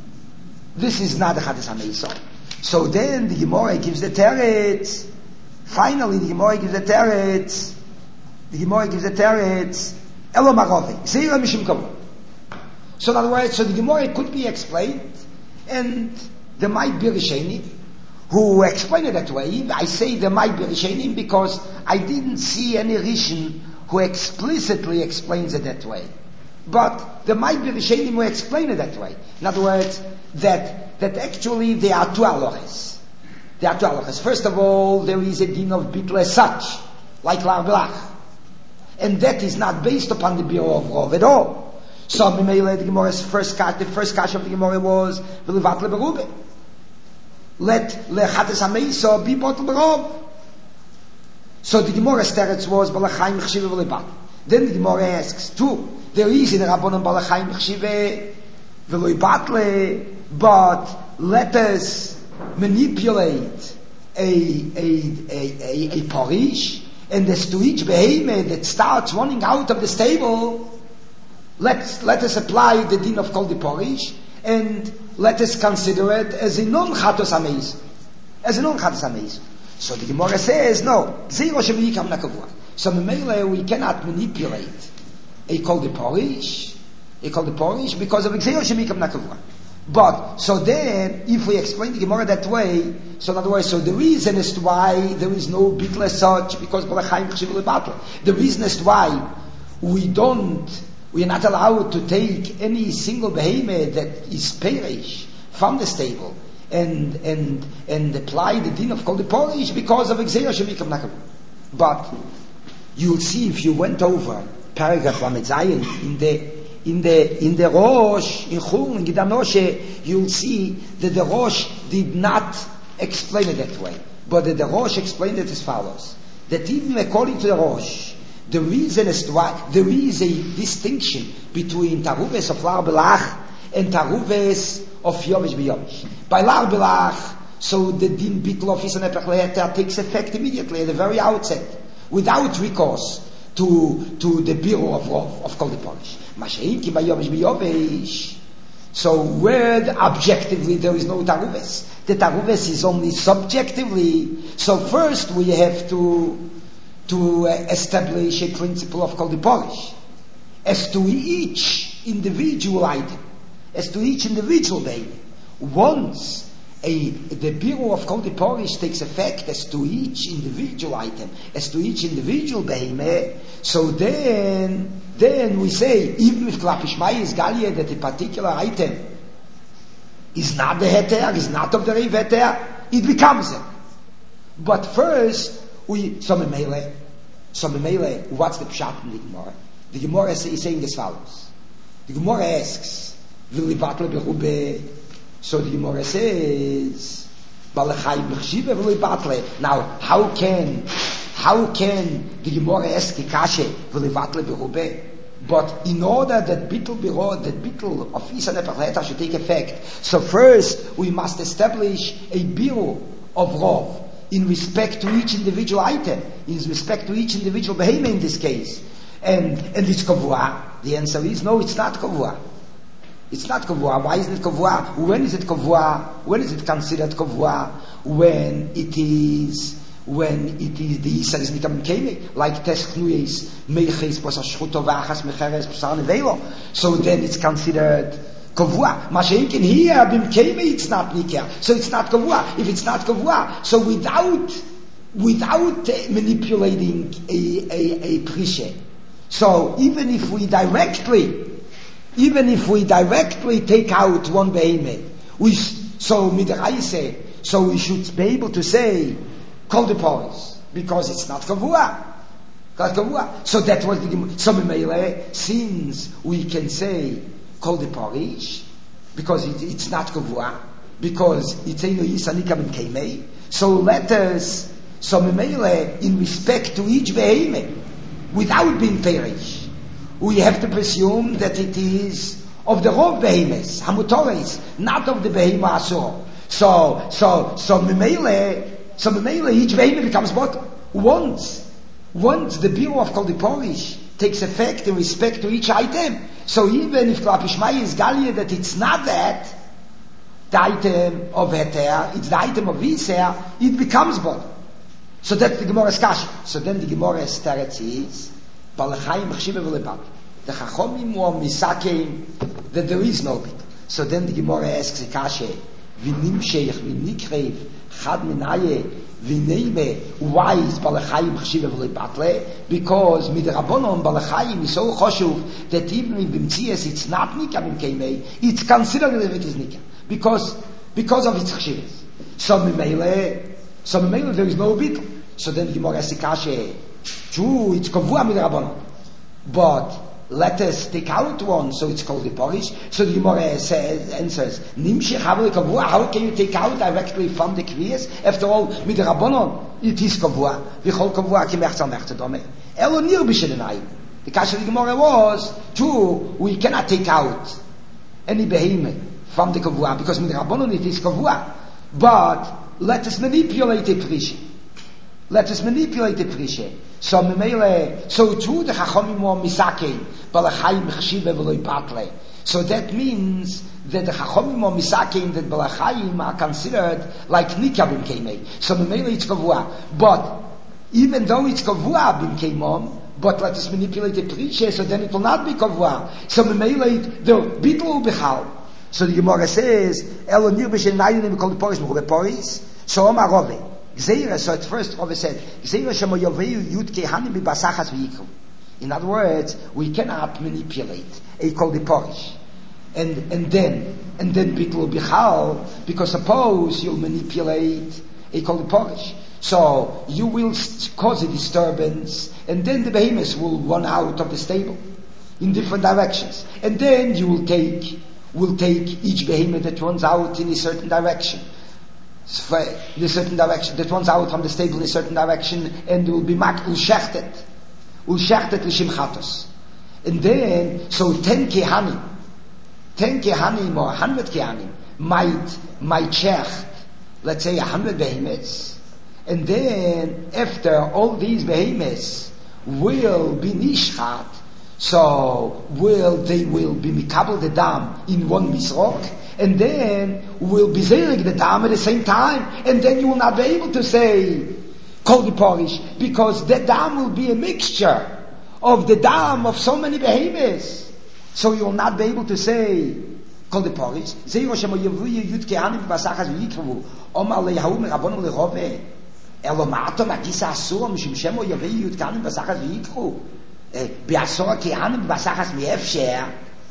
This is not the Chatus HaMeisa. So then the Gemara gives the teretz. Finally, the Gemara gives the teretz. The Gemara gives the teretz. Elo Marovi. Zeira Mishim Kavod. So in other words, so the Gemara could be explained, and there might be Risheni who explain it that way. I say there might be Rishonim because I didn't see any Rishon who explicitly explains it that way. But there might be Rishonim who explain it that way. In other words, that, that actually there are two halachas. There are two halachas. First of all, there is a din of bittul as such, like lar belach. And that is not based upon the Biro of Rov at all. So, Mimele, the Gemara's first kash, the first kash of the Gemara was, V'levat leberube. Let lechates hameisa be bottle berov. So the Gemara's teretz was, Balachayim chshive v'lebat. Then the Gemara asks, two, there is in the Rabbanon Balachayim chshive v'lebatle, but let us manipulate a, a, a, a, a parish, and as to each behemoth that starts running out of the stable, let's, let us apply the din of kol the parish, and let us consider it as a non-chatos ameiz. As a non-chatos ameiz. So the Gemara says, no, zero shemiyikam nakavua. So memele, we cannot manipulate a kol the parish, a kol the parish, because of zero shemiyikam nakavua. But, so then, if we explain the Gemara that way, so in other words, so the reason as to why there is no bittul as such, because Balachayim chshiv lebatl. The reason as to why we don't, we are not allowed to take any single behemoth that is perish from the stable and, and, and apply the din of kol the parish because of Gzeira Shemikam Nakavua. But, you'll see if you went over paragraph Lamed Zayin in the In the in the Rosh, in Chum, in Gidam Moshe, you'll see that the Rosh did not explain it that way. But the, the Rosh explained it as follows. That even according to the Rosh, the reason is why there is a distinction between Taruves of Lar Belach and Taruves of Yomish B'Yomish. By Lar Belach, so the Din Bittul of Isan Epech Leheter takes effect immediately at the very outset, without recourse to to the Biro of Rov, of Kol the Polish. So where objectively there is no taruves, the taruves is only subjectively. So first we have to to establish a principle of kol the polish as to each individual item, as to each individual baby. Once a the Biro of kol the polish takes effect as to each individual item, as to each individual baby, so then Then we say, even if Klapishmai is Galia, that a particular item is not the heter, is not of the Reiv heter, it becomes it. But first, we, so Memele, so Memele, what's the pshat in the Gemara? The Gemara is saying as follows. The Gemara asks, Vili batle berube, so the Gemara says, Balachayim b'chshive vili batle. Now, how can, How can the Gemara ask the kashe v'levatle berube? But in order that bittul biro, that bittul of Isan Epech Leheter should take effect, so first we must establish a biro of Rov in respect to each individual item, in respect to each individual behemoth in this case, and and it's kavua. The answer is no, it's not kavua. It's not kavua. Why isn't it kavua? When is it kavua? When is it considered kavua? When it is. When it is the Yisar is becoming keme, like Teschnuyes, Meiches, Posashchuto, Vachas, Mecheres, Posar Nevelo. So then it's considered Kavua. Mashenkin here, Bim Keme, it's not Nikah. So it's not Kavua. If it's not Kavua, so without, without uh, manipulating a, a, a Prishe. So even if we directly, even if we directly take out one behemoth, we, so Midraise, so we should be able to say, Kol the Polis, because it's not kavua. Not kavua. So that was the so Memele, since we can say Kol the Polis, because it, it's not kavua, because it's a Yisanikam and Kemei. So let us, so Memele, in respect to each behemoth, without being perish, we have to presume that it is of the Rov behemoths, Hamutores, not of the behemoth Asur. So, so, so Memele, So Memele, each behemoth becomes what? Once, once the Biro of Kol the Polish takes effect in respect to each item. So even if Klapishmai is Galia that it's not that, the item of Heter, it's the item of Yisr, it becomes what? So that's the Gemara's kasha. So then the Gemara's teretz is, Balachayim b'chshive v'lebat. The Chachomim were misakeim that there is no bit. So then the Gemara asks the kasha, V'nim sheich v'nikrev Chad minaye v'neime, why is Balachayim chshiva v'loi batle? Because midrabanon Balachayim is so choshuv that even in Bimtzias it's not Nika Bimkeimei, it's considered that it is Nika. Because, because of its chshivas. So Mimele, so Mimele there is no bitl. So then Gemara Sikashe, true, it's Kavua midrabanon. But let us take out one, so it's called the porish. So the Gemara says, answers, Nimshich Havli Kavua, how can you take out directly from the Kriyas? After all, mit Rabbanon, it is Kavua. Vichol Kavua, ki mechzal mechtadome. Elo nir b'shedenai. The Kasha of the Gemara was, true, we cannot take out any behemoth from the Kavua, because mit Rabbanon it is Kavua. But, let us manipulate the Prisha. Let us manipulate the Prisha. So Memele, so too the Chachomim or Misake, Balachayim Chshiva V'loi Batle. So that means that the Chachomim or Misake that Balachayim are considered like Nikabim Keimei. So Memele it's Kavua. But even though it's Kavua Bim Keimom, but let us manipulate the Prisha, so then it will not be Kavua. So Memele the Bitlu Bechal. So the Gemara says, Elo Nir B'Shen Nayinim Kol Poris Mechule Poris. So Omar Rove. Gzeira, so at first Rove said, Gzeira Shemo Yoveyu Yud Kehanim B'Basachas V'Yikru. In other words, we cannot manipulate a Kol Porish. And, and then, and then Bitlu Bichal, because suppose you'll manipulate a Kol Porish. So, you will cause a disturbance, and then the behemoths will run out of the stable in different directions. And then you will take, will take each behemoth that runs out in a certain direction. In a certain direction, that runs out from the stable in a certain direction, and will be mak ulshechtet, ulshechtet l'shim chatos. And then, so ten kehanim, ten kehanim or a hundred kehanim might might shecht, let's say a hundred behemoths, and then after all these behemoths will be nishchat, so will they will be mikabel the dam in one misrok. And then we'll be zelig the dam at the same time, and then you will not be able to say kol porish, because the dam will be a mixture of the dam of so many behemoths. So you will not be able to say kol porish. Zeiro shemo yevuye yud kehanim b'basachas v'yikru omar leyahu merabonu lerove elomato magisa asur mishum shemo yevuye yud kehanim b'basachas v'yikru be'asor kehanim b'basachas v'yefsher.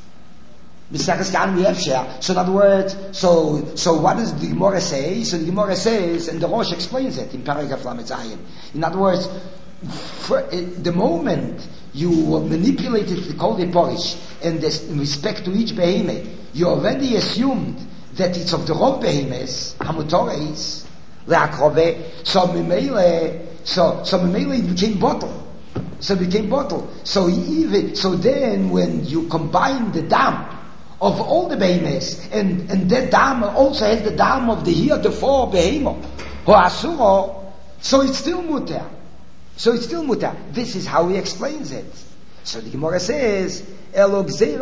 So in other words, so so what does the Gemara say? So the Gemara says, and the Rosh explains it in Paragraph Lamed Zayin. In other words, for, uh, the moment you manipulated the Kol Porish and this, in respect to each behemoth, you already assumed that it's of the Rov behemoths, Hamutores, Leakrove. So Mimele, so so Mimele it became bottle. So it became bottle. So even so, then when you combine the dam of all the behemoths, and, and that dam also has the dam of the here the four behemoth, or asuro, so it's still mutar. So it's still mutar. This is how he explains it. So the Gemara says, so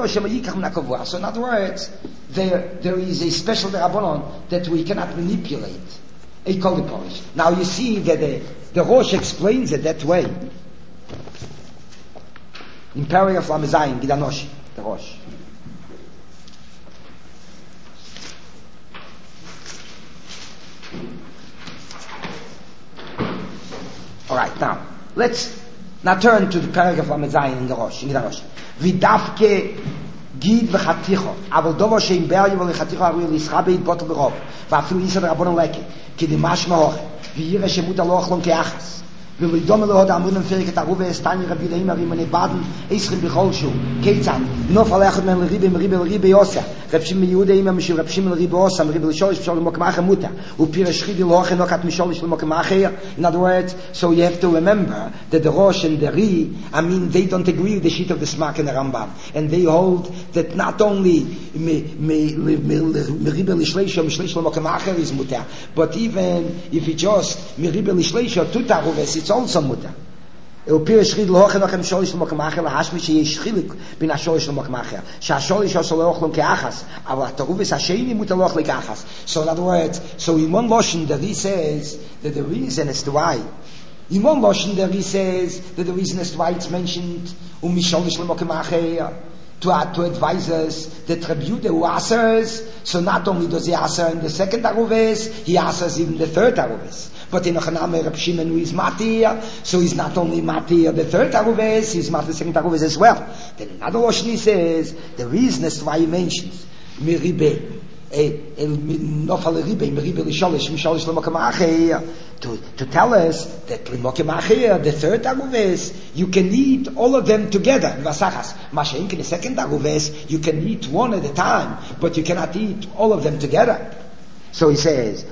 in other words, there there is a special Rabbanon that we cannot manipulate. A Kol Porish. Now you see that the, the Rosh explains it that way. In paragraph Lamezayim, Gidanoshi, the Rosh. Alright, now, let's now turn to the paragraph Lamezayim in the Rosh, in the Rosh. Vidavke gid v'chaticho, aval dovo sheim be'ayu v'chaticho aru l'ischabe botol b'rov, v'afilu yisad rabbonon leke, ki dimash mahoche, v'yire shemut aloch lom ke'achas. ולדומה לו דאמרון פרק תרובה הסטני רבי להם רימני באדן איסרים בכל שו כיצד נוף הלכת מן לריבי מריבי לריבי יוסה רבשים מיהודה אימא משל רבשים לריבי יוסה מריבי לשולש בשול למוקמה אחר מותה ופיר השחידי לאוכן נוקת משולש למוקמה אחר. In other words, so you have to remember that the Rosh and the Ri, I mean, they don't agree with the sheet of the Smak and the Rambam, and they hold that not only meribi l'shleisha mishleish למוקמה אחר is muta, but even if it just meribi l'shleisha tu taruves, it's also muta. ופיר שחיד לאוכן נוקת משולש למוקמה אחר להשמי שיש חיליק בין השולש למוקמה אחר שהשולש עושה לאוכלם כאחס אבל התרובס השני מותר לאוכל כאחס. So in other words, so in one Lashon the Ri says that the reason is to why in one Lashon the Ri says that the reason is to why it's mentioned um misholish למוקמה אחר to, uh, to advise us the tribute who answers. So not only does he answer in the second Aruves, he answers even the third Aruves. But in Ochaname Reb Shimon who is Matir, so he's not only Matir the third Aruves, he's Matir the second Aruves as well. Then another Lashon he says, the reason is why he mentions Miribe. To, to tell us that the third Aruves, you can eat all of them together. In the second Aruves, you can eat one at a time, but you cannot eat all of them together. So he says,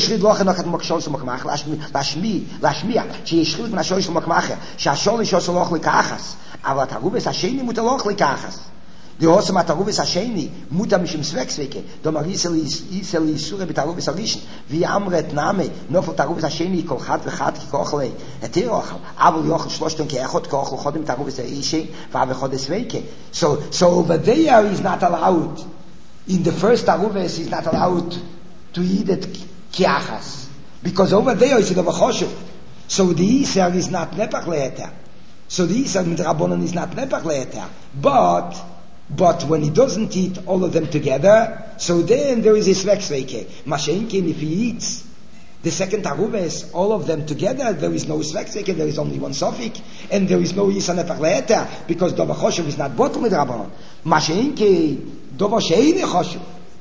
the also mataruvis hasheni muta mishim zwecksweke do marisel is isel isure mit taruvis alischen wie amret name no von taruvis hasheni kol hat ve hat kochle eter ochel aber yoch shloshton ke echot kochl chod im taruvis ishe va ve chod zweke. So so over there is not allowed, in the first taruvis is not allowed to eat it kiachas, because over there is the choshev. So the iser is not nepach leheter, so the iser mit rabbonon is not nepach leheter, but But when he doesn't eat all of them together, so then there is a svek-sveke. Mashenkin, if he eats the second taruves, all of them together, there is no svek-sveke, there is only one sofik, and there is no isa nepach leheter, because dova choshev is not bottle with rabbanon. Mashenkin, dova sheini choshev.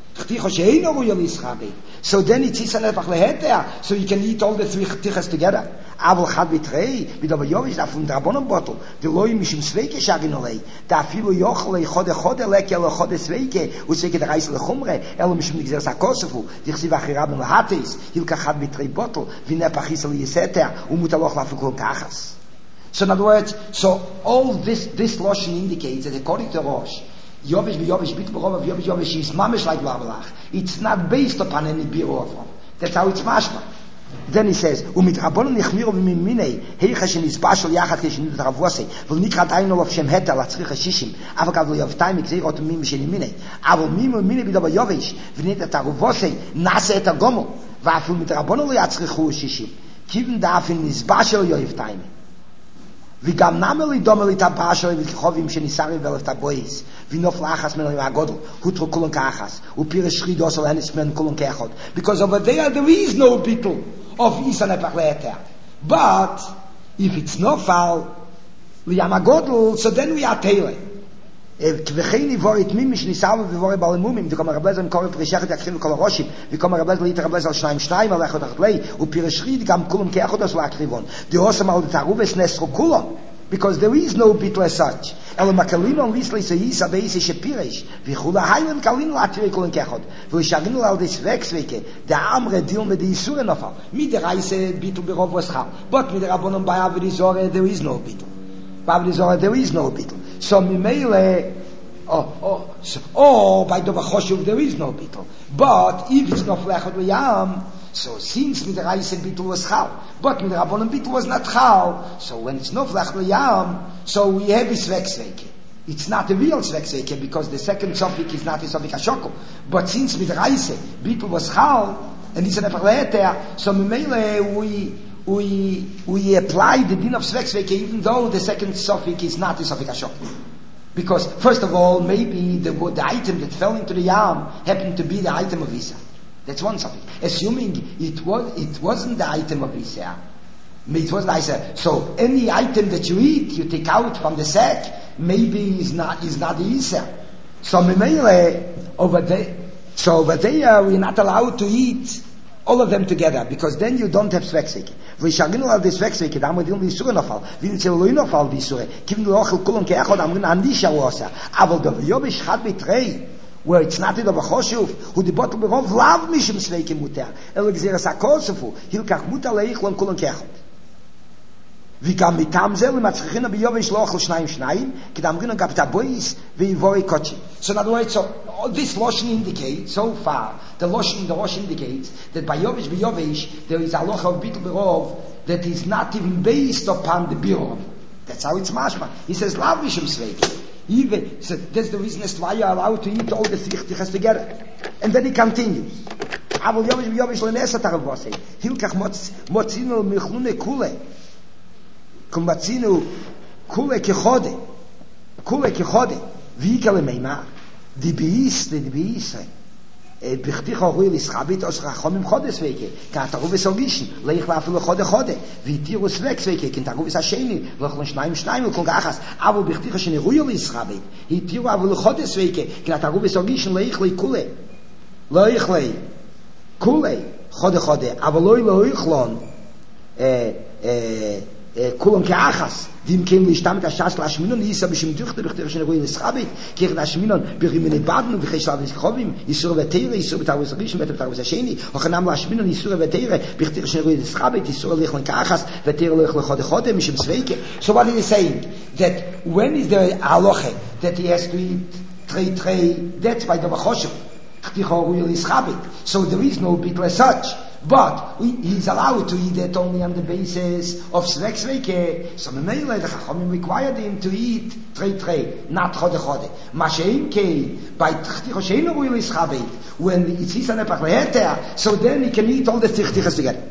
So then it's isa nepach leheter, so you can eat all the three chtichas together. Aber chad bitrei, mit aber yovish da von drabonon bottle, de loy mishim sveike shaginolei, da filo yochle chode chode leke le chode sveike, u sveike der reisle chumre, elo mishim nigzer sa kosofu, dich si vachirab le hatis, hilka chad bitrei bottle, vi nepach isel yeseter, u mutaloch la fukul kachas. So in other words, so all this, this Lashon indicates that according to Rosh, yovish bi yovish bit berov, yovish yovish is mamish like lavalach. It's not based upon any biro of them. That's how it's mashma. Then he says, "Umit rabbonon nichmiru v'miminei heicha shenizbashol yachad keshenid ravosei v'nikrat ayinol of shem heter latzrich hashishim avakav lo yavtayim ikzeirot mim sheniminei avol mim u'minei b'dava yovish v'nit et ravosei nase et agomo v'afil mit rabbonon lo yatzrichu hashishim kivin da'afin nizbashol yavtayim v'gam nameli domeli tabashol v'kichovim shenisari v'elef tabois v'nof lachas men agodol hutro kulon kachas u'pirish shridos ol henis men kulon kechod, because over there there is no beetle of isa nepach leheter. But if it's no foul liyam agodol, so then we are tele. Kvecheini vorit mim shnisav v'vorit balemumim v'kom rablezer mkor prishachet yakchim v'kol roshim v'kom rablezer liter rablezer shnayim shnayim alechot achlei u'pirish shrid gam kulon kechod os lakrivon the osam al taruves nesro kulon, because there is no beetle as such. Elo makalino lisli se isa beise shepirish v'chula haylen kalino latrei kulon kechod v'shaginu al des veksveke the amre deal with the isure nofal mit der reise beetle berov was chal, but mit der rabbonon by avidizore there is no beetle. By avidizore there is no beetle. So mimele, oh, oh, so, oh, by the Bachoshuv there is no beetle. But if it's not flechot liyam, so since with the reise beetle was chal, but with the rabbonon beetle was not chal, so when it's not flechot liyam, so we have a svek-sveke. It's not a real svek-sveke, because the second sofik is not a sofik ashoko. But since with the reise beetle was chal, and it's an epaleter, so mimele we we we apply the din of svek-sveke even though the second suffix is not a suffix ashok. Because first of all, maybe the, the item that fell into the yam happened to be the item of Isa. That's one suffix. Assuming it was it wasn't the item of Isa, it was Isa. So any item that you eat, you take out from the sack, maybe is not is not the Isa. So over there, so over there we're not allowed to eat all of them together, because then you don't have svek-sveke. V'shaginu al des svek-sveke, da amudin l'isure nofal, v'inzel lo nofal v'isure, kivin l'ochel kulon ke'echod, amudin andisha uosa, aval dov yobish chad bitrei, where it's not in the Bachoshuv, who the bottle berov lav mishim sveke muter, el gzeres hakosofu, hilkach muter leichlon kulon ke'echod. וגם מטעם זה למצריכינו ביובש לא אוכל שניים שניים, כי דאמרינו גם את הבויס ויבואי קודשי. So in other words, so this Lashon indicates, so far, the Lashon, the Lashon indicates that by Yovish Yovish there is a loch of Bittul Berov that is not even based upon the Birov. That's how it's mashma. He says, Lav Mishim Sveik. Even, so that's the reason as to why you are allowed to eat all the three chtichas together. And then he continues. אבל יובש ביובש לנס את הרבוסי. הילקח מוצינו מכלוני כולה. כמצינו כולה כחודה. כולה כחודה. wie kale meima die beis die beis bichti khoril ischabit os rachom khodes weke kat ru besogischen leich lafle khode khode wie tirus wex weke kint ru bis a sheni loch lo shnaim shnaim kol gachas aber bichti khshni ruil ischabit hi tiru avle khodes weke kat ru besogischen leich le kule leich le kule khode khode aber loy loy khlon eh eh kulum ke achas dim kem li shtam ka shas la shminon is ab shim duchte bichte shne goyn schabit kir na shminon birimene baden und ich habe khovim isur vetere isur betawes rish mit betawes sheni och nam la shminon isur vetere bichte shne goyn schabit isur lechon ka achas vetere lech le khode khode mishim sveike. So what is saying that when is the halacha that he has to eat three three, that's by the bachoshev so there is no bitl as such. But we, he's allowed to eat it only on the basis of Svek Sveke. So the Chachamim required him to eat Trei Trei, not Chode Chode. Mashein Kei, by Tchti Chosheinu Ruil Ischabit, when it's his Anepach Leheter, so then he can eat all the Tchtichas together.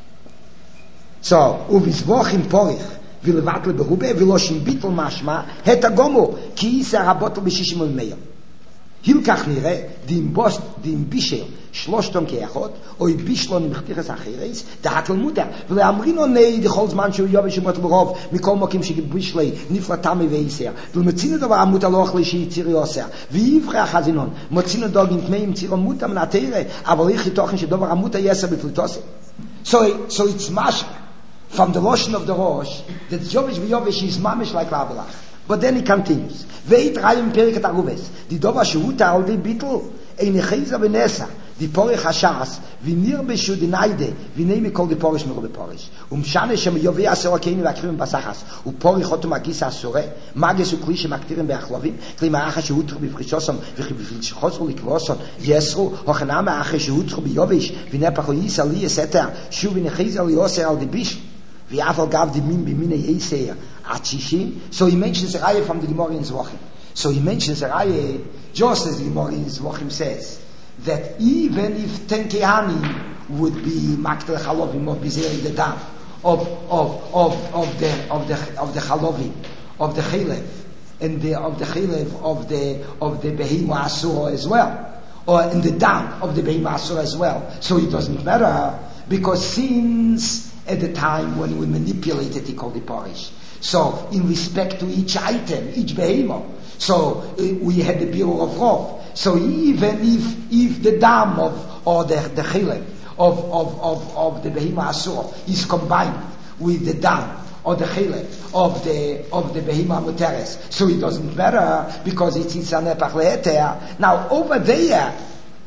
So, Uvisvoch im Porich, will Vatle Berube, Viloshim Bitl Mashma, Heta Gomo, Ki Isa Rabotl Bishishim Umeir. Hilkach nire, dim bost, dim bishel, shloshton keachot, oi bishlon im chtiches acheres, da hakel mutter, vle amrino nei, di cholz man shu yovish imot lorov, mikol mokim shigib bishlei, niflatame veiser, vle metzino dova amuta loch lishi yitzir yoser, vi yivre achazinon, metzino dog im tmei im tziro muta mnatere, aber ich hitochen she dova amuta yeser biflitose. So, so it's mash, from the lotion of the Rosh, that yovish v'yovish is mamish like Rabalach. But then he continues. Veit rayim periket aruves. Di dova shuta al di bitl eine cheza venesa. Di porich hashas vinir beshu di naide vinei mikol di porish mero beporish. Um shane shem yovei asera keini vakrim basachas. U porich otom agis asore mages u kli shemaktirim beachlovim kli maacha shehutru bifrishosom v'chibifilshchosru likvoson yesru hochanam maacha shehutru biyovish vinei pachoyis ali eseter shu vinei cheza li oser al di bish wie afal gab di min bimine yeser atshishim. So he mentions a raya from the Gemara in Zvachim. So he mentions a raya just as the Gemara in Zvachim says that even if ten kehanim would be maktel chalovim of bizeri the dam of of of of the of the of the chalovim of the chalev and the of the chalev of the of the behema asura as well, or in the dam of the behema asura as well. So it doesn't matter because since at the time when we manipulated he called the parish. So in respect to each item, each behemoth, so uh, we had the biur of rov. So even if if the dam of or the the chilek of of of of the behemoth asur is combined with the dam or the chilek of the of the behemoth muteres, so it doesn't matter because it's isanepach leheter. Now over there,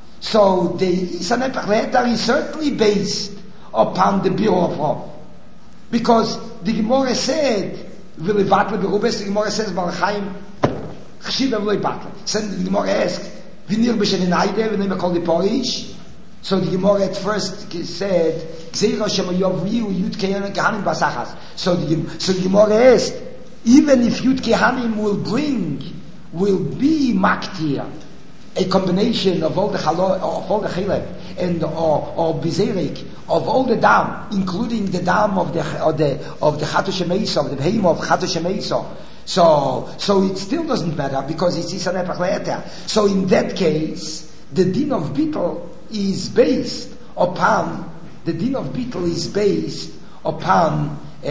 so the isanepach leheter is certainly based upon the biur of rov, because the Gemara said, will batle berubes, the Gemara says, Balchaim, Chshiva will batle. Then the Gemara asked, Vinir b'shen inaide, when they call the porish. So the Gemara at first said, Gzeira shema yovriu yud kehanim basachas. So the, so the Gemara asked, even if yud kehanim will bring, will be maktir, a combination of all the chalo, of all the chilek, and or or bizerik, of all the dam, including the dam of the of the of the chatosh meisa, of the behemoth of chatosh meisa. So so it still doesn't matter because it's isanepach leheter. So in that case, the din of bittul is based upon the din of bittul is based upon uh,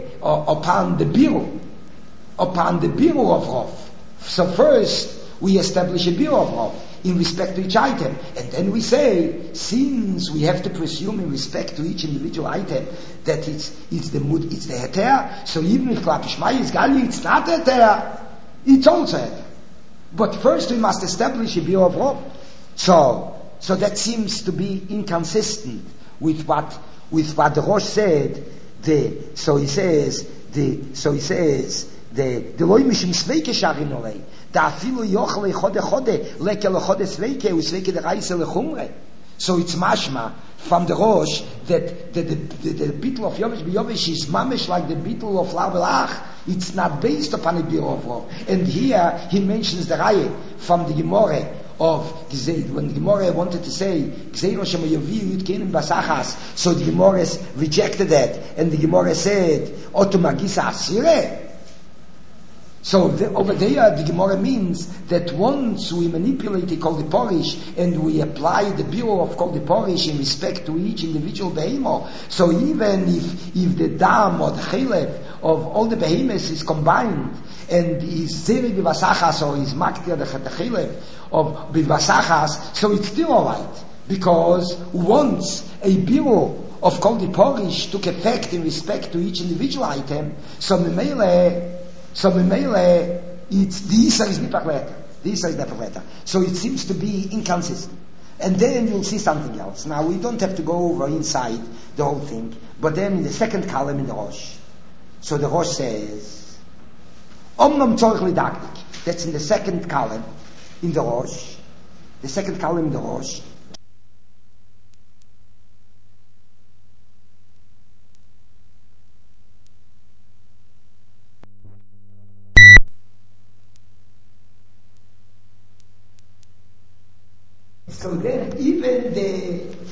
upon the biru, upon the biru of rov. So first we establish a biur of rov in respect to each item, and then we say, since we have to presume in respect to each individual item that it's it's the mud, it's the heter, so even if klapishmai is gali, it's not heter, it's also heter. But first we must establish a biur of rov. So so that seems to be inconsistent with what with what the Rosh said. The so he says the so he says the the loy mishim sveike sharin olei. Da afilu yochle chode chode lekel chode sveike u sveike the reise lechumre. So it's mashma from the Rosh that the the, the, the bittul of Yovish b'Yovish is mamish like the bittul of Lavelach. It's not based upon a biur of rov. And here he mentions the Raya from the Gemara of Gzeir. When the Gemara wanted to say Gzeir shema yovi yud kenim basachas, so the Gemara rejected that, and the Gemara said otomagisa asire. So the, over there, the Gemara means that once we manipulate the Kol Diporish and we apply the Biur of Kol Diporish in respect to each individual behemoth, so even if, if the dam or the chelef of all the behemoths is combined and is zeri bivasachas or is maktir the chelef of bivasachas, so it's still alright. Because once a Biur of Kol Diporish took effect in respect to each individual item, so Memele So Memele, it's the Isar is Nipach The Isar is Nipach So it seems to be inconsistent. And then you'll see something else. Now we don't have to go over inside the whole thing, but then in the second column in the Rosh. So the Rosh says, Omnam Tzorich Lidaktik. That's in the second column in the Rosh. The second column in the Rosh. So then even the